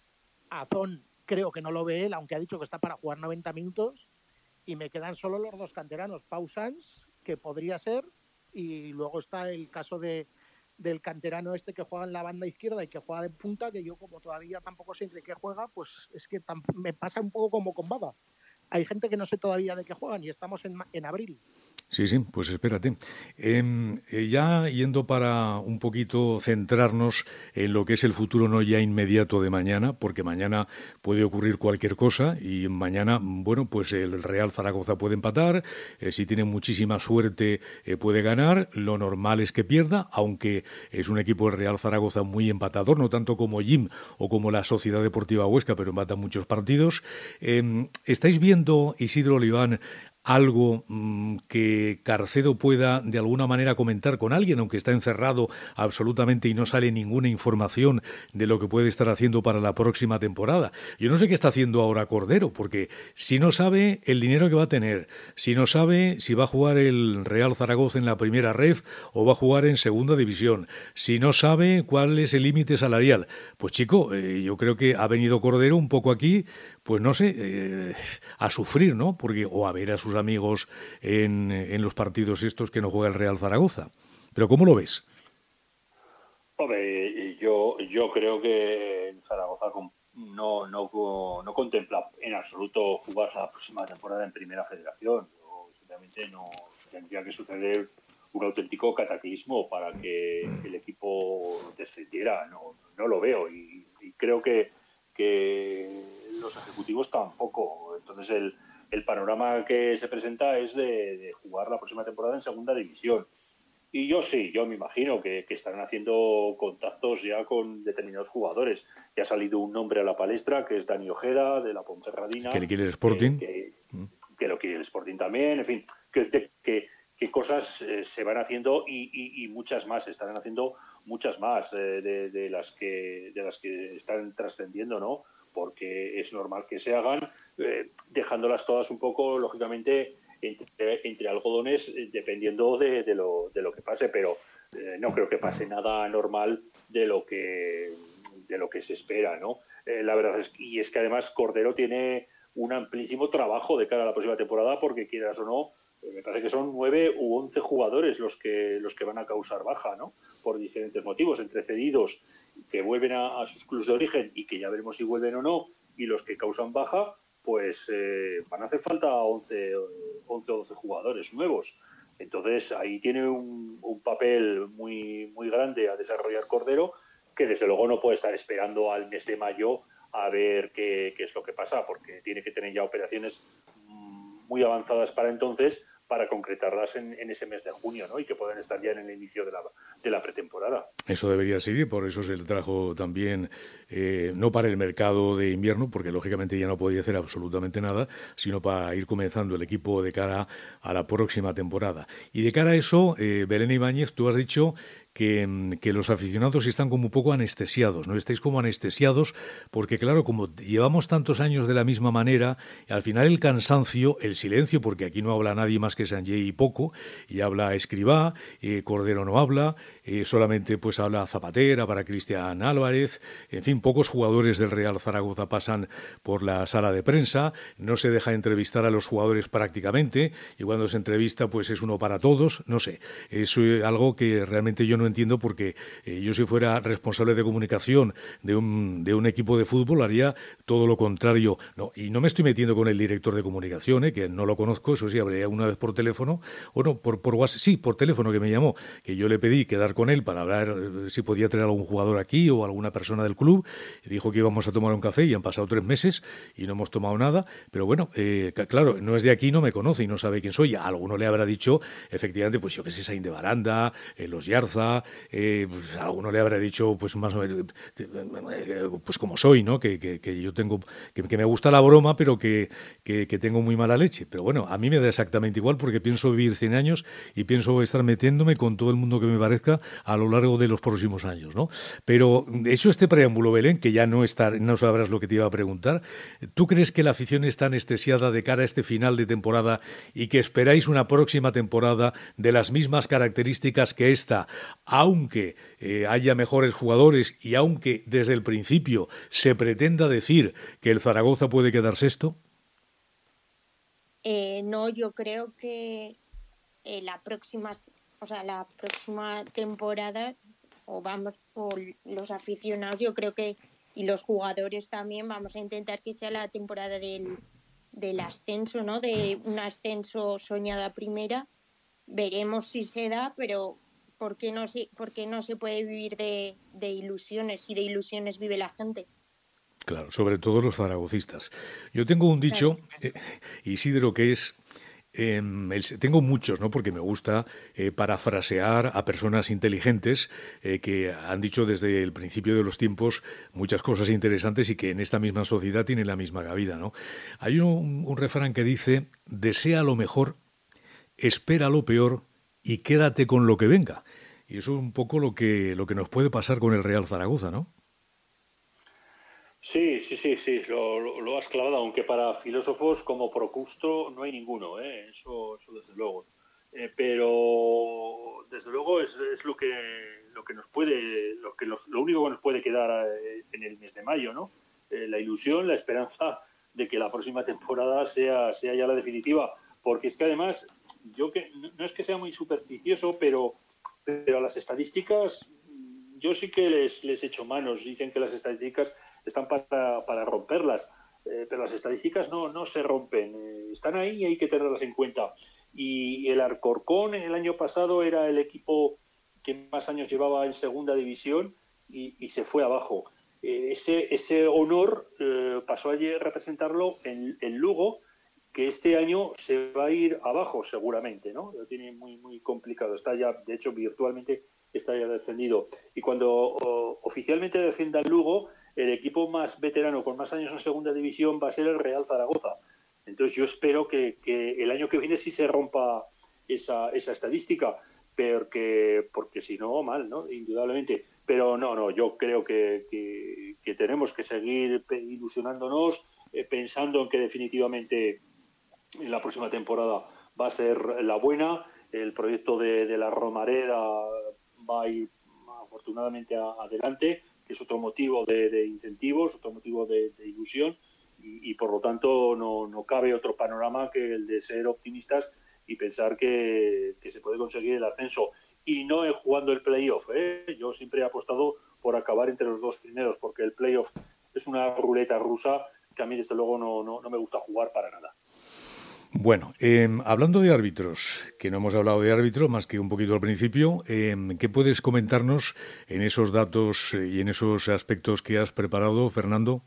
Azón creo que no lo ve él, aunque ha dicho que está para jugar noventa minutos. Y me quedan solo los dos canteranos, Pau Sanz, que podría ser, y luego está el caso de del canterano este que juega en la banda izquierda y que juega de punta, que yo como todavía tampoco sé de qué juega, pues es que me pasa un poco como con Bada. Hay gente que no sé todavía de qué juegan y estamos en, en abril. Sí, sí, pues espérate. Eh, ya yendo para un poquito centrarnos en lo que es el futuro no ya inmediato de mañana, porque mañana puede ocurrir cualquier cosa y mañana, bueno, pues el Real Zaragoza puede empatar, eh, si tiene muchísima suerte eh, puede ganar, lo normal es que pierda, aunque es un equipo del Real Zaragoza muy empatador, no tanto como Jim o como la Sociedad Deportiva Huesca, pero empata muchos partidos. Eh, ¿Estáis viendo, Isidro Oliván, algo mmm, que Carcedo pueda de alguna manera comentar con alguien, aunque está encerrado absolutamente y no sale ninguna información de lo que puede estar haciendo para la próxima temporada? Yo no sé qué está haciendo ahora Cordero, porque si no sabe el dinero que va a tener, si no sabe si va a jugar el Real Zaragoza en la primera ref o va a jugar en segunda división, si no sabe cuál es el límite salarial, pues chico, eh, yo creo que ha venido Cordero un poco aquí, pues no sé, eh, a sufrir, ¿no? Porque o a ver a sus amigos en, en los partidos estos que no juega el Real Zaragoza. ¿Pero cómo lo ves? Hombre, yo, yo creo que el Zaragoza no, no, no contempla en absoluto jugar la próxima temporada en Primera Federación. Yo, simplemente no tendría que suceder un auténtico cataclismo para que el equipo descendiera. No, no lo veo y, y creo que, que los ejecutivos tampoco. Entonces el El panorama que se presenta es de, de jugar la próxima temporada en segunda división. Y yo sí, yo me imagino que, que estarán haciendo contactos ya con determinados jugadores. Ya ha salido un nombre a la palestra, que es Dani Ojeda, de la Ponferradina. Que le quiere el Sporting. Que, que, que lo quiere el Sporting también. En fin, que, que, que cosas eh, se van haciendo y, y, y muchas más. Estarán haciendo muchas más eh, de, de, las que, de las que están trascendiendo, ¿no? Porque es normal que se hagan, eh, dejándolas todas un poco, lógicamente, entre, entre algodones, eh, dependiendo de, de, lo, de lo que pase, pero eh, no creo que pase nada normal de lo que, de lo que se espera, ¿no? Eh, la verdad es, y es que además Cordero tiene un amplísimo trabajo de cara a la próxima temporada, porque quieras o no, eh, me parece que son nueve u once jugadores los que, los que van a causar baja, ¿no? Por diferentes motivos, entre cedidos que vuelven a, a sus clubes de origen y que ya veremos si vuelven o no, y los que causan baja, pues eh, van a hacer falta once o doce jugadores nuevos. Entonces ahí tiene un, un papel muy, muy grande a desarrollar Cordero, que desde luego no puede estar esperando al mes de mayo a ver qué, qué es lo que pasa, porque tiene que tener ya operaciones muy avanzadas para entonces, para concretarlas en, en ese mes de junio, ¿no? Y que puedan estar ya en el inicio de la, de la pretemporada. Eso debería seguir, por eso se le trajo también, eh, no para el mercado de invierno, porque lógicamente ya no podía hacer absolutamente nada, sino para ir comenzando el equipo de cara a la próxima temporada. Y de cara a eso, eh, Belén Ibáñez, tú has dicho que, que los aficionados están como un poco anestesiados, ¿no? Estáis como anestesiados porque, claro, como llevamos tantos años de la misma manera, al final el cansancio, el silencio, porque aquí no habla nadie más que Sanjay y poco, y habla Escribá, eh, Cordero no habla, eh, solamente pues habla Zapatera para Cristian Álvarez, en fin, pocos jugadores del Real Zaragoza pasan por la sala de prensa, no se deja entrevistar a los jugadores prácticamente, y cuando se entrevista pues es uno para todos, no sé, es eh, algo que realmente yo no entiendo porque eh, yo si fuera responsable de comunicación de un, de un equipo de fútbol haría todo lo contrario. No, y no me estoy metiendo con el director de comunicación, eh, que no lo conozco, eso sí, hablé una vez por teléfono, o no, por, por WhatsApp, sí, por teléfono que me llamó, que yo le pedí quedar con él para hablar eh, si podía traer algún jugador aquí o alguna persona del club, y dijo que íbamos a tomar un café y han pasado tres meses y no hemos tomado nada, pero bueno, eh, claro, no es de aquí, no me conoce y no sabe quién soy. A alguno le habrá dicho, efectivamente, pues yo que sé, Saín de Baranda, eh, Los Yarza, eh, pues a alguno le habrá dicho, pues más o menos, eh, pues como soy, ¿no? Que, que, que yo tengo, que, que me gusta la broma, pero que, que, que tengo muy mala leche. Pero bueno, a mí me da exactamente igual porque pienso vivir cien años y pienso estar metiéndome con todo el mundo que me parezca a lo largo de los próximos años, ¿no? Pero hecho este preámbulo, Belén, que ya no está, no sabrás lo que te iba a preguntar, ¿tú crees que la afición está anestesiada de cara a este final de temporada y que esperáis una próxima temporada de las mismas características que esta, aunque eh, haya mejores jugadores y aunque desde el principio se pretenda decir que el Zaragoza puede quedar sexto? Eh, no, yo creo que eh, la próxima, o sea, la próxima temporada, o vamos, o los aficionados, yo creo que, y los jugadores también, vamos a intentar que sea la temporada del, del ascenso, ¿no? De un ascenso soñado a primera. Veremos si se da, pero ¿por qué no se, por qué no se puede vivir de, de ilusiones? Si de ilusiones vive la gente. Claro, sobre todo los zaragocistas. Yo tengo un dicho, eh, Isidro, que es... Eh, el, tengo muchos, ¿no? Porque me gusta eh, parafrasear a personas inteligentes eh, que han dicho desde el principio de los tiempos muchas cosas interesantes y que en esta misma sociedad tienen la misma cabida, ¿no? Hay un, un refrán que dice: desea lo mejor, espera lo peor y quédate con lo que venga. Y eso es un poco lo que, lo que nos puede pasar con el Real Zaragoza, ¿no? Sí, sí, sí, sí, lo, lo, lo has clavado, aunque para filósofos como Procusto no hay ninguno, ¿eh? eso, eso desde luego. Eh, pero desde luego es, es lo que lo que nos puede, lo que los, lo único que nos puede quedar eh, en el mes de mayo, ¿no? Eh, la ilusión, la esperanza de que la próxima temporada sea, sea ya la definitiva, porque es que además yo que no, no es que sea muy supersticioso, pero pero a las estadísticas yo sí que les les echo manos. Dicen que las estadísticas están para, para romperlas, eh, pero las estadísticas no, no se rompen, eh, están ahí y hay que tenerlas en cuenta. Y el Alcorcón el año pasado era el equipo que más años llevaba en segunda división y, y se fue abajo. Eh, ese, ese honor eh, pasó a representarlo en, en Lugo, que este año se va a ir abajo seguramente, ¿no? Lo tiene muy, muy complicado, está ya, de hecho, virtualmente está ya descendido. Y cuando o, oficialmente descienda el Lugo, el equipo más veterano con más años en segunda división va a ser el Real Zaragoza. Entonces yo espero que, que el año que viene sí se rompa esa, esa estadística, porque, porque si no, mal, ¿no? Indudablemente. Pero no, no, yo creo que, que, que tenemos que seguir ilusionándonos, eh, pensando en que definitivamente en la próxima temporada va a ser la buena. El proyecto de, de la Romareda va a ir afortunadamente a, adelante, que es otro motivo de, de incentivos, otro motivo de, de ilusión, y, y por lo tanto no, no cabe otro panorama que el de ser optimistas y pensar que, que se puede conseguir el ascenso. Y no en jugando el playoff, ¿eh? Yo siempre he apostado por acabar entre los dos primeros, porque el playoff es una ruleta rusa que a mí desde luego no, no, no me gusta jugar para nada. Bueno, eh, hablando de árbitros, que no hemos hablado de árbitros más que un poquito al principio, eh, ¿qué puedes comentarnos en esos datos y en esos aspectos que has preparado, Fernando?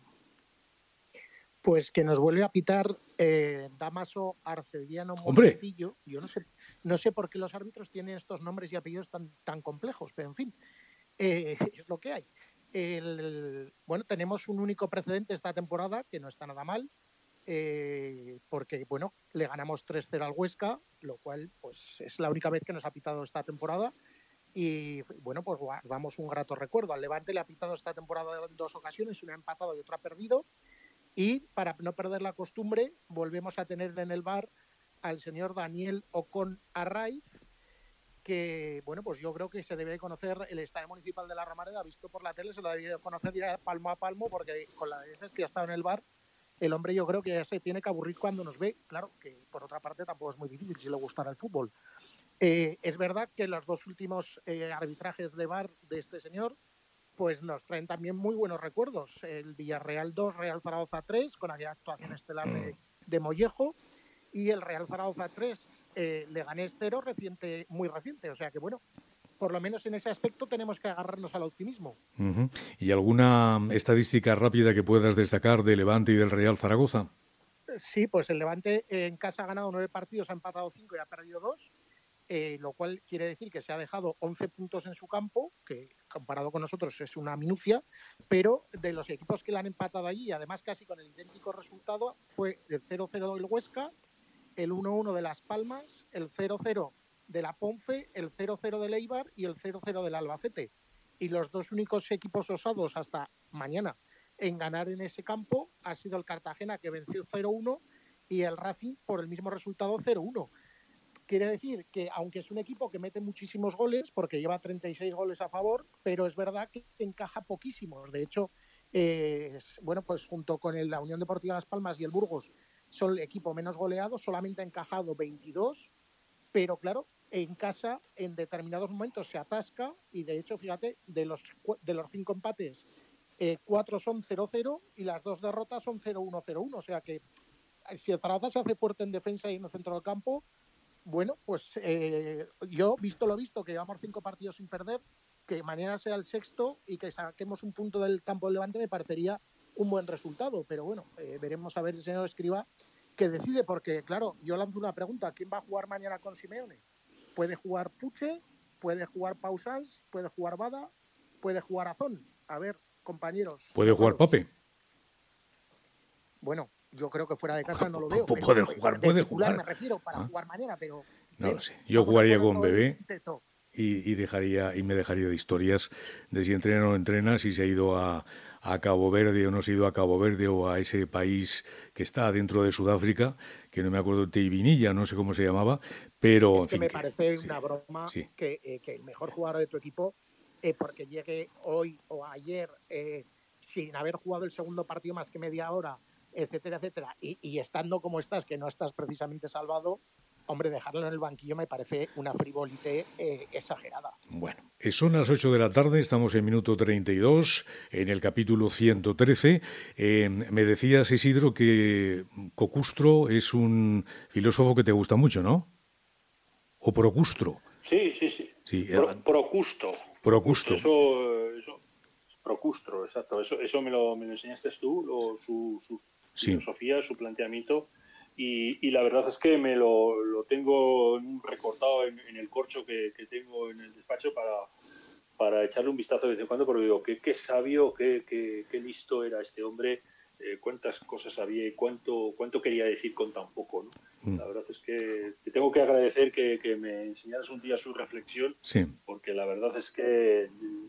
Pues que nos vuelve a pitar eh, Damaso Arcediano Montecillo. Yo no sé, no sé por qué los árbitros tienen estos nombres y apellidos tan, tan complejos, pero en fin, eh, es lo que hay. El, el, bueno, tenemos un único precedente esta temporada, que no está nada mal, eh, porque bueno, le ganamos tres cero al Huesca, lo cual pues es la única vez que nos ha pitado esta temporada. Y bueno, pues damos un grato recuerdo. Al Levante le ha pitado esta temporada en dos ocasiones, una empatado y otra perdido. Y para no perder la costumbre, volvemos a tener en el V A R al señor Daniel Ocon Arraiz, que, bueno, pues yo creo que se debe conocer el Estadio Municipal de la Romareda, visto por la tele, se lo debe conocer ya palmo a palmo, porque con las veces que ha estado en el V A R, el hombre yo creo que ya se tiene que aburrir cuando nos ve. Claro, que por otra parte tampoco es muy difícil si le gustara el fútbol. Eh, es verdad que los dos últimos eh, arbitrajes de V A R de este señor pues nos traen también muy buenos recuerdos. El Villarreal dos, Real Zaragoza tres, con aquella actuación estelar de, de Mollejo, y el Real Zaragoza tres, eh, Leganés cero, reciente, muy reciente. O sea que, bueno, por lo menos en ese aspecto tenemos que agarrarnos al optimismo. Uh-huh. ¿Y alguna estadística rápida que puedas destacar de Levante y del Real Zaragoza? Sí, pues el Levante en casa ha ganado nueve partidos, ha empatado cinco y ha perdido dos. Eh, lo cual quiere decir que se ha dejado once puntos en su campo, que comparado con nosotros es una minucia, pero de los equipos que le han empatado allí, además casi con el idéntico resultado, fue el cero cero del Huesca, el uno uno de Las Palmas, el cero cero de la Ponfe, el cero cero del Eibar y el cero cero del Albacete. Y los dos únicos equipos osados hasta mañana en ganar en ese campo ha sido el Cartagena, que venció cero uno, y el Racing por el mismo resultado cero uno. Quiere decir que, aunque es un equipo que mete muchísimos goles, porque lleva treinta y seis goles a favor, pero es verdad que encaja poquísimos. De hecho, eh, bueno, pues junto con el, la Unión Deportiva Las Palmas y el Burgos, son el equipo menos goleado, solamente ha encajado veintidós, pero claro, en casa en determinados momentos se atasca y de hecho, fíjate, de los, de los cinco empates, eh, cuatro son cero cero y las dos derrotas son cero uno cero uno. O sea que si el Zaragoza se hace fuerte en defensa y en el centro del campo, bueno, pues eh, yo, visto lo visto, que llevamos cinco partidos sin perder, que mañana sea el sexto y que saquemos un punto del campo del Levante me parecería un buen resultado. Pero bueno, eh, veremos a ver el señor Escribá que decide, porque claro, yo lanzo una pregunta: ¿quién va a jugar mañana con Simeone? Puede jugar Puche, puede jugar Pausans, puede jugar Bada, puede jugar Azón. A ver, compañeros. ¿Puede jugar Pape? Bueno, yo creo que fuera de casa no lo veo. Puede jugar, puede jugar. Me refiero para ¿Ah? jugar mañana, pero... No lo sé. Yo jugaría con Bebé y, y, dejaría, y me dejaría de historias de si entrena o no entrena, si se ha ido a, a Cabo Verde o no se ha ido a Cabo Verde o a ese país que está dentro de Sudáfrica, que no me acuerdo, Teibinilla, no sé cómo se llamaba, pero... Es que en fin, me que, parece sí, una broma sí. que, eh, que el mejor jugador de tu equipo, eh, porque llegue hoy o ayer eh, sin haber jugado el segundo partido más que media hora, etcétera, etcétera, y, y estando como estás, que no estás precisamente salvado, hombre, dejarlo en el banquillo me parece una frivolité eh, exagerada. Bueno, son las ocho de la tarde, estamos en minuto treinta y dos, en el capítulo ciento trece. Eh, me decías, Isidro, que Cocustro es un filósofo que te gusta mucho, ¿no? ¿O Procustro? Sí, sí, sí. sí Pro, eh, Procusto. Procusto. Eso, eso, Procustro, exacto. Eso, eso me, lo, me lo enseñaste tú, lo, su, su sí. filosofía, su planteamiento. Y, y la verdad es que me lo, lo tengo recortado en, en el corcho que, que tengo en el despacho para, para echarle un vistazo de vez en cuando, porque digo, qué, qué sabio, qué, qué, qué listo era este hombre, eh, cuántas cosas sabía y cuánto, cuánto quería decir con tan poco, ¿no? Mm. La verdad es que te tengo que agradecer que, que me enseñaras un día su reflexión, sí. porque la verdad es que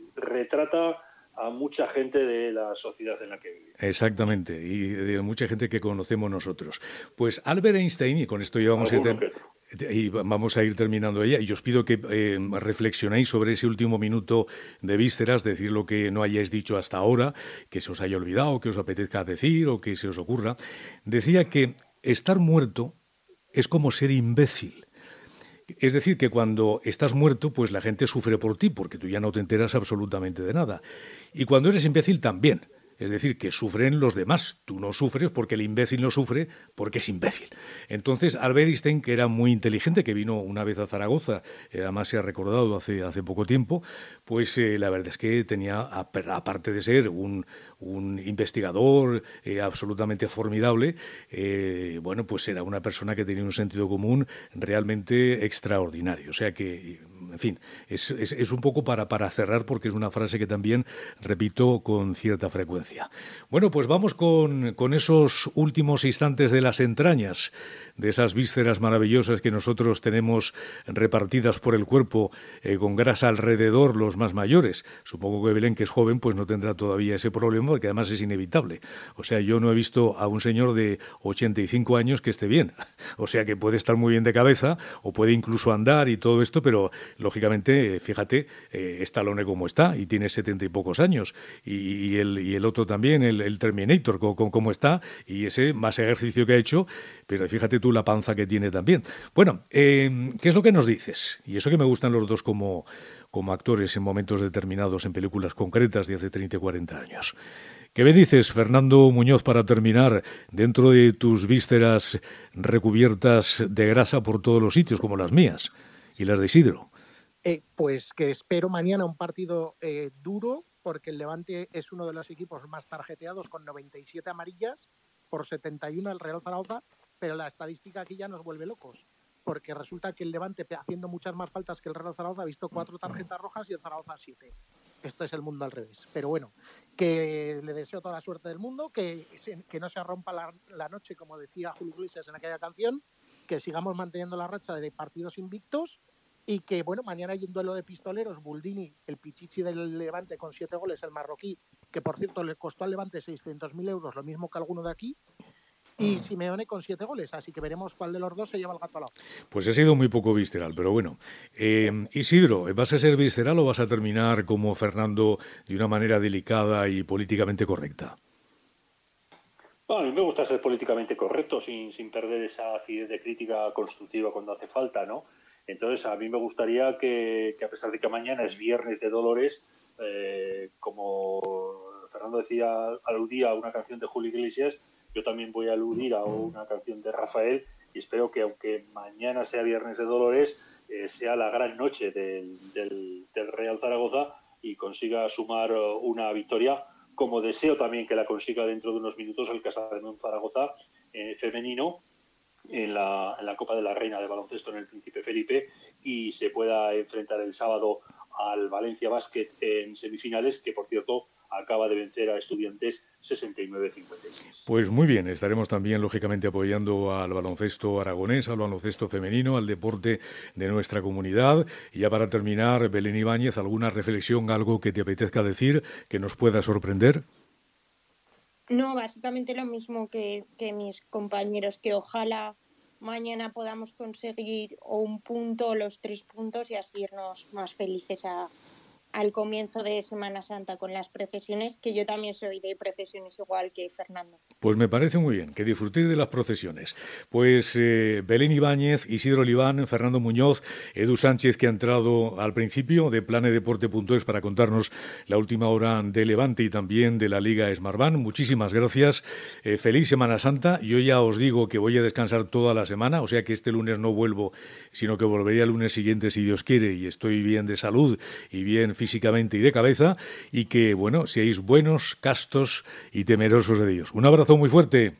retrata a mucha gente de la sociedad en la que vive. Exactamente, y de mucha gente que conocemos nosotros. Pues Albert Einstein, y con esto ya vamos, a ir, y vamos a ir terminando ya, y os pido que eh, reflexionéis sobre ese último minuto de vísceras, decir lo que no hayáis dicho hasta ahora, que se os haya olvidado, que os apetezca decir o que se os ocurra. Decía que estar muerto es como ser imbécil. Es decir, que cuando estás muerto, pues la gente sufre por ti, porque tú ya no te enteras absolutamente de nada. Y cuando eres imbécil también. Es decir, que sufren los demás. Tú no sufres porque el imbécil no sufre porque es imbécil. Entonces, Albert Einstein, que era muy inteligente, que vino una vez a Zaragoza, eh, además se ha recordado hace, hace poco tiempo, pues eh, la verdad es que tenía, aparte de ser un, un investigador eh, absolutamente formidable, eh, bueno, pues era una persona que tenía un sentido común realmente extraordinario. O sea que, en fin, es, es, es un poco para, para cerrar, porque es una frase que también repito con cierta frecuencia. Bueno, pues vamos con, con esos últimos instantes de las entrañas, de esas vísceras maravillosas que nosotros tenemos repartidas por el cuerpo eh, con grasa alrededor, los más mayores. Supongo que Belén, que es joven, pues no tendrá todavía ese problema, porque además es inevitable. O sea, yo no he visto a un señor de ochenta y cinco años que esté bien. O sea, que puede estar muy bien de cabeza o puede incluso andar y todo esto, pero lógicamente, fíjate, eh, Stallone como está y tiene setenta y pocos años, y, y, el, y el otro también, el, el Terminator, como, como está, y ese más ejercicio que ha hecho, pero fíjate tú la panza que tiene también. Bueno, eh, ¿qué es lo que nos dices? Y eso que me gustan los dos como, como actores en momentos determinados en películas concretas de hace treinta y cuarenta años. ¿Qué me dices, Fernando Muñoz, para terminar, dentro de tus vísceras recubiertas de grasa por todos los sitios, como las mías y las de Isidro? Eh, pues que espero mañana un partido eh, duro, porque el Levante es uno de los equipos más tarjeteados, con noventa y siete amarillas por setenta y uno el Real Zaragoza, pero la estadística aquí ya nos vuelve locos, porque resulta que el Levante, haciendo muchas más faltas que el Real Zaragoza, ha visto cuatro tarjetas rojas y el Zaragoza siete. Esto es el mundo al revés. Pero bueno, que le deseo toda la suerte del mundo, que, que no se rompa la, la noche, como decía Julio Iglesias en aquella canción, que sigamos manteniendo la racha de partidos invictos y que, bueno, mañana hay un duelo de pistoleros. Buldini, el pichichi del Levante con siete goles, el marroquí, que por cierto le costó al Levante seiscientos mil euros, lo mismo que alguno de aquí, y Simeone con siete goles, así que veremos cuál de los dos se lleva el gato al lado. Pues he sido muy poco visceral, pero bueno. Eh, Isidro, ¿vas a ser visceral o vas a terminar como Fernando de una manera delicada y políticamente correcta? Bueno, a mí me gusta ser políticamente correcto sin, sin perder esa acidez de crítica constructiva cuando hace falta, ¿no? Entonces, a mí me gustaría que, que a pesar de que mañana es Viernes de Dolores, eh, como Fernando decía, aludía a una canción de Julio Iglesias, yo también voy a aludir a una canción de Rafael y espero que, aunque mañana sea Viernes de Dolores, eh, sea la gran noche del, del, del Real Zaragoza y consiga sumar una victoria, como deseo también que la consiga dentro de unos minutos el Casademón Zaragoza eh, femenino en la, en la Copa de la Reina de baloncesto en el Príncipe Felipe, y se pueda enfrentar el sábado al Valencia Basket en semifinales, que por cierto acaba de vencer a Estudiantes sesenta y nueve a cincuenta y seis. Pues muy bien, estaremos también lógicamente apoyando al baloncesto aragonés, al baloncesto femenino, al deporte de nuestra comunidad. Y ya para terminar, Belén Ibáñez, ¿alguna reflexión, algo que te apetezca decir, que nos pueda sorprender? No, básicamente lo mismo que, que mis compañeros, que ojalá mañana podamos conseguir o un punto o los tres puntos y así irnos más felices a, al comienzo de Semana Santa con las procesiones, que yo también soy de procesiones igual que Fernando. Pues me parece muy bien, que disfrutéis de las procesiones. Pues eh, Belén Ibáñez, Isidro Oliván, Fernando Muñoz, Edu Sánchez, que ha entrado al principio de planedeporte punto es para contarnos la última hora de Levante y también de la Liga Smartbank. Muchísimas gracias. Eh, feliz Semana Santa. Yo ya os digo que voy a descansar toda la semana, o sea que este lunes no vuelvo, sino que volveré al lunes siguiente si Dios quiere, y estoy bien de salud y bien físicamente y de cabeza, y que, bueno, seáis buenos, castos y temerosos de Dios. Un abrazo muy fuerte.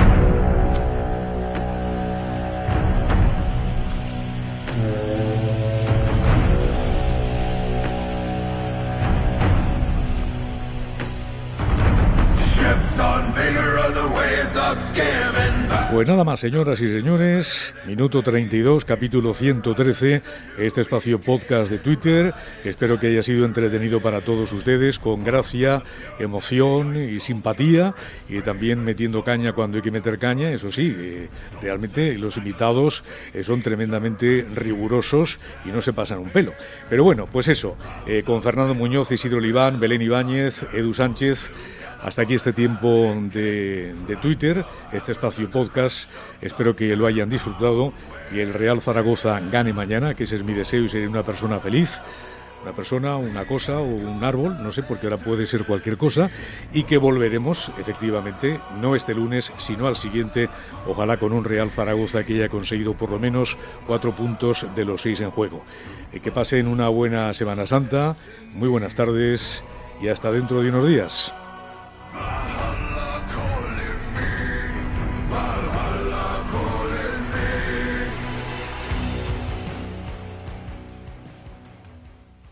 Pues nada más, señoras y señores, minuto treinta y dos, capítulo ciento trece, este espacio podcast de Twitter, que espero que haya sido entretenido para todos ustedes, con gracia, emoción y simpatía, y también metiendo caña cuando hay que meter caña. Eso sí, eh, realmente los invitados eh, son tremendamente rigurosos y no se pasan un pelo. Pero bueno, pues eso, eh, con Fernando Muñoz, Isidro Oliván, Belén Ibáñez, Edu Sánchez. Hasta aquí este tiempo de, de Twitter, este espacio podcast. Espero que lo hayan disfrutado y el Real Zaragoza gane mañana, que ese es mi deseo, y seré una persona feliz. Una persona, una cosa o un árbol, no sé, porque ahora puede ser cualquier cosa, y que volveremos, efectivamente, no este lunes, sino al siguiente, ojalá con un Real Zaragoza que haya conseguido por lo menos cuatro puntos de los seis en juego. Eh, que pasen una buena Semana Santa, muy buenas tardes y hasta dentro de unos días.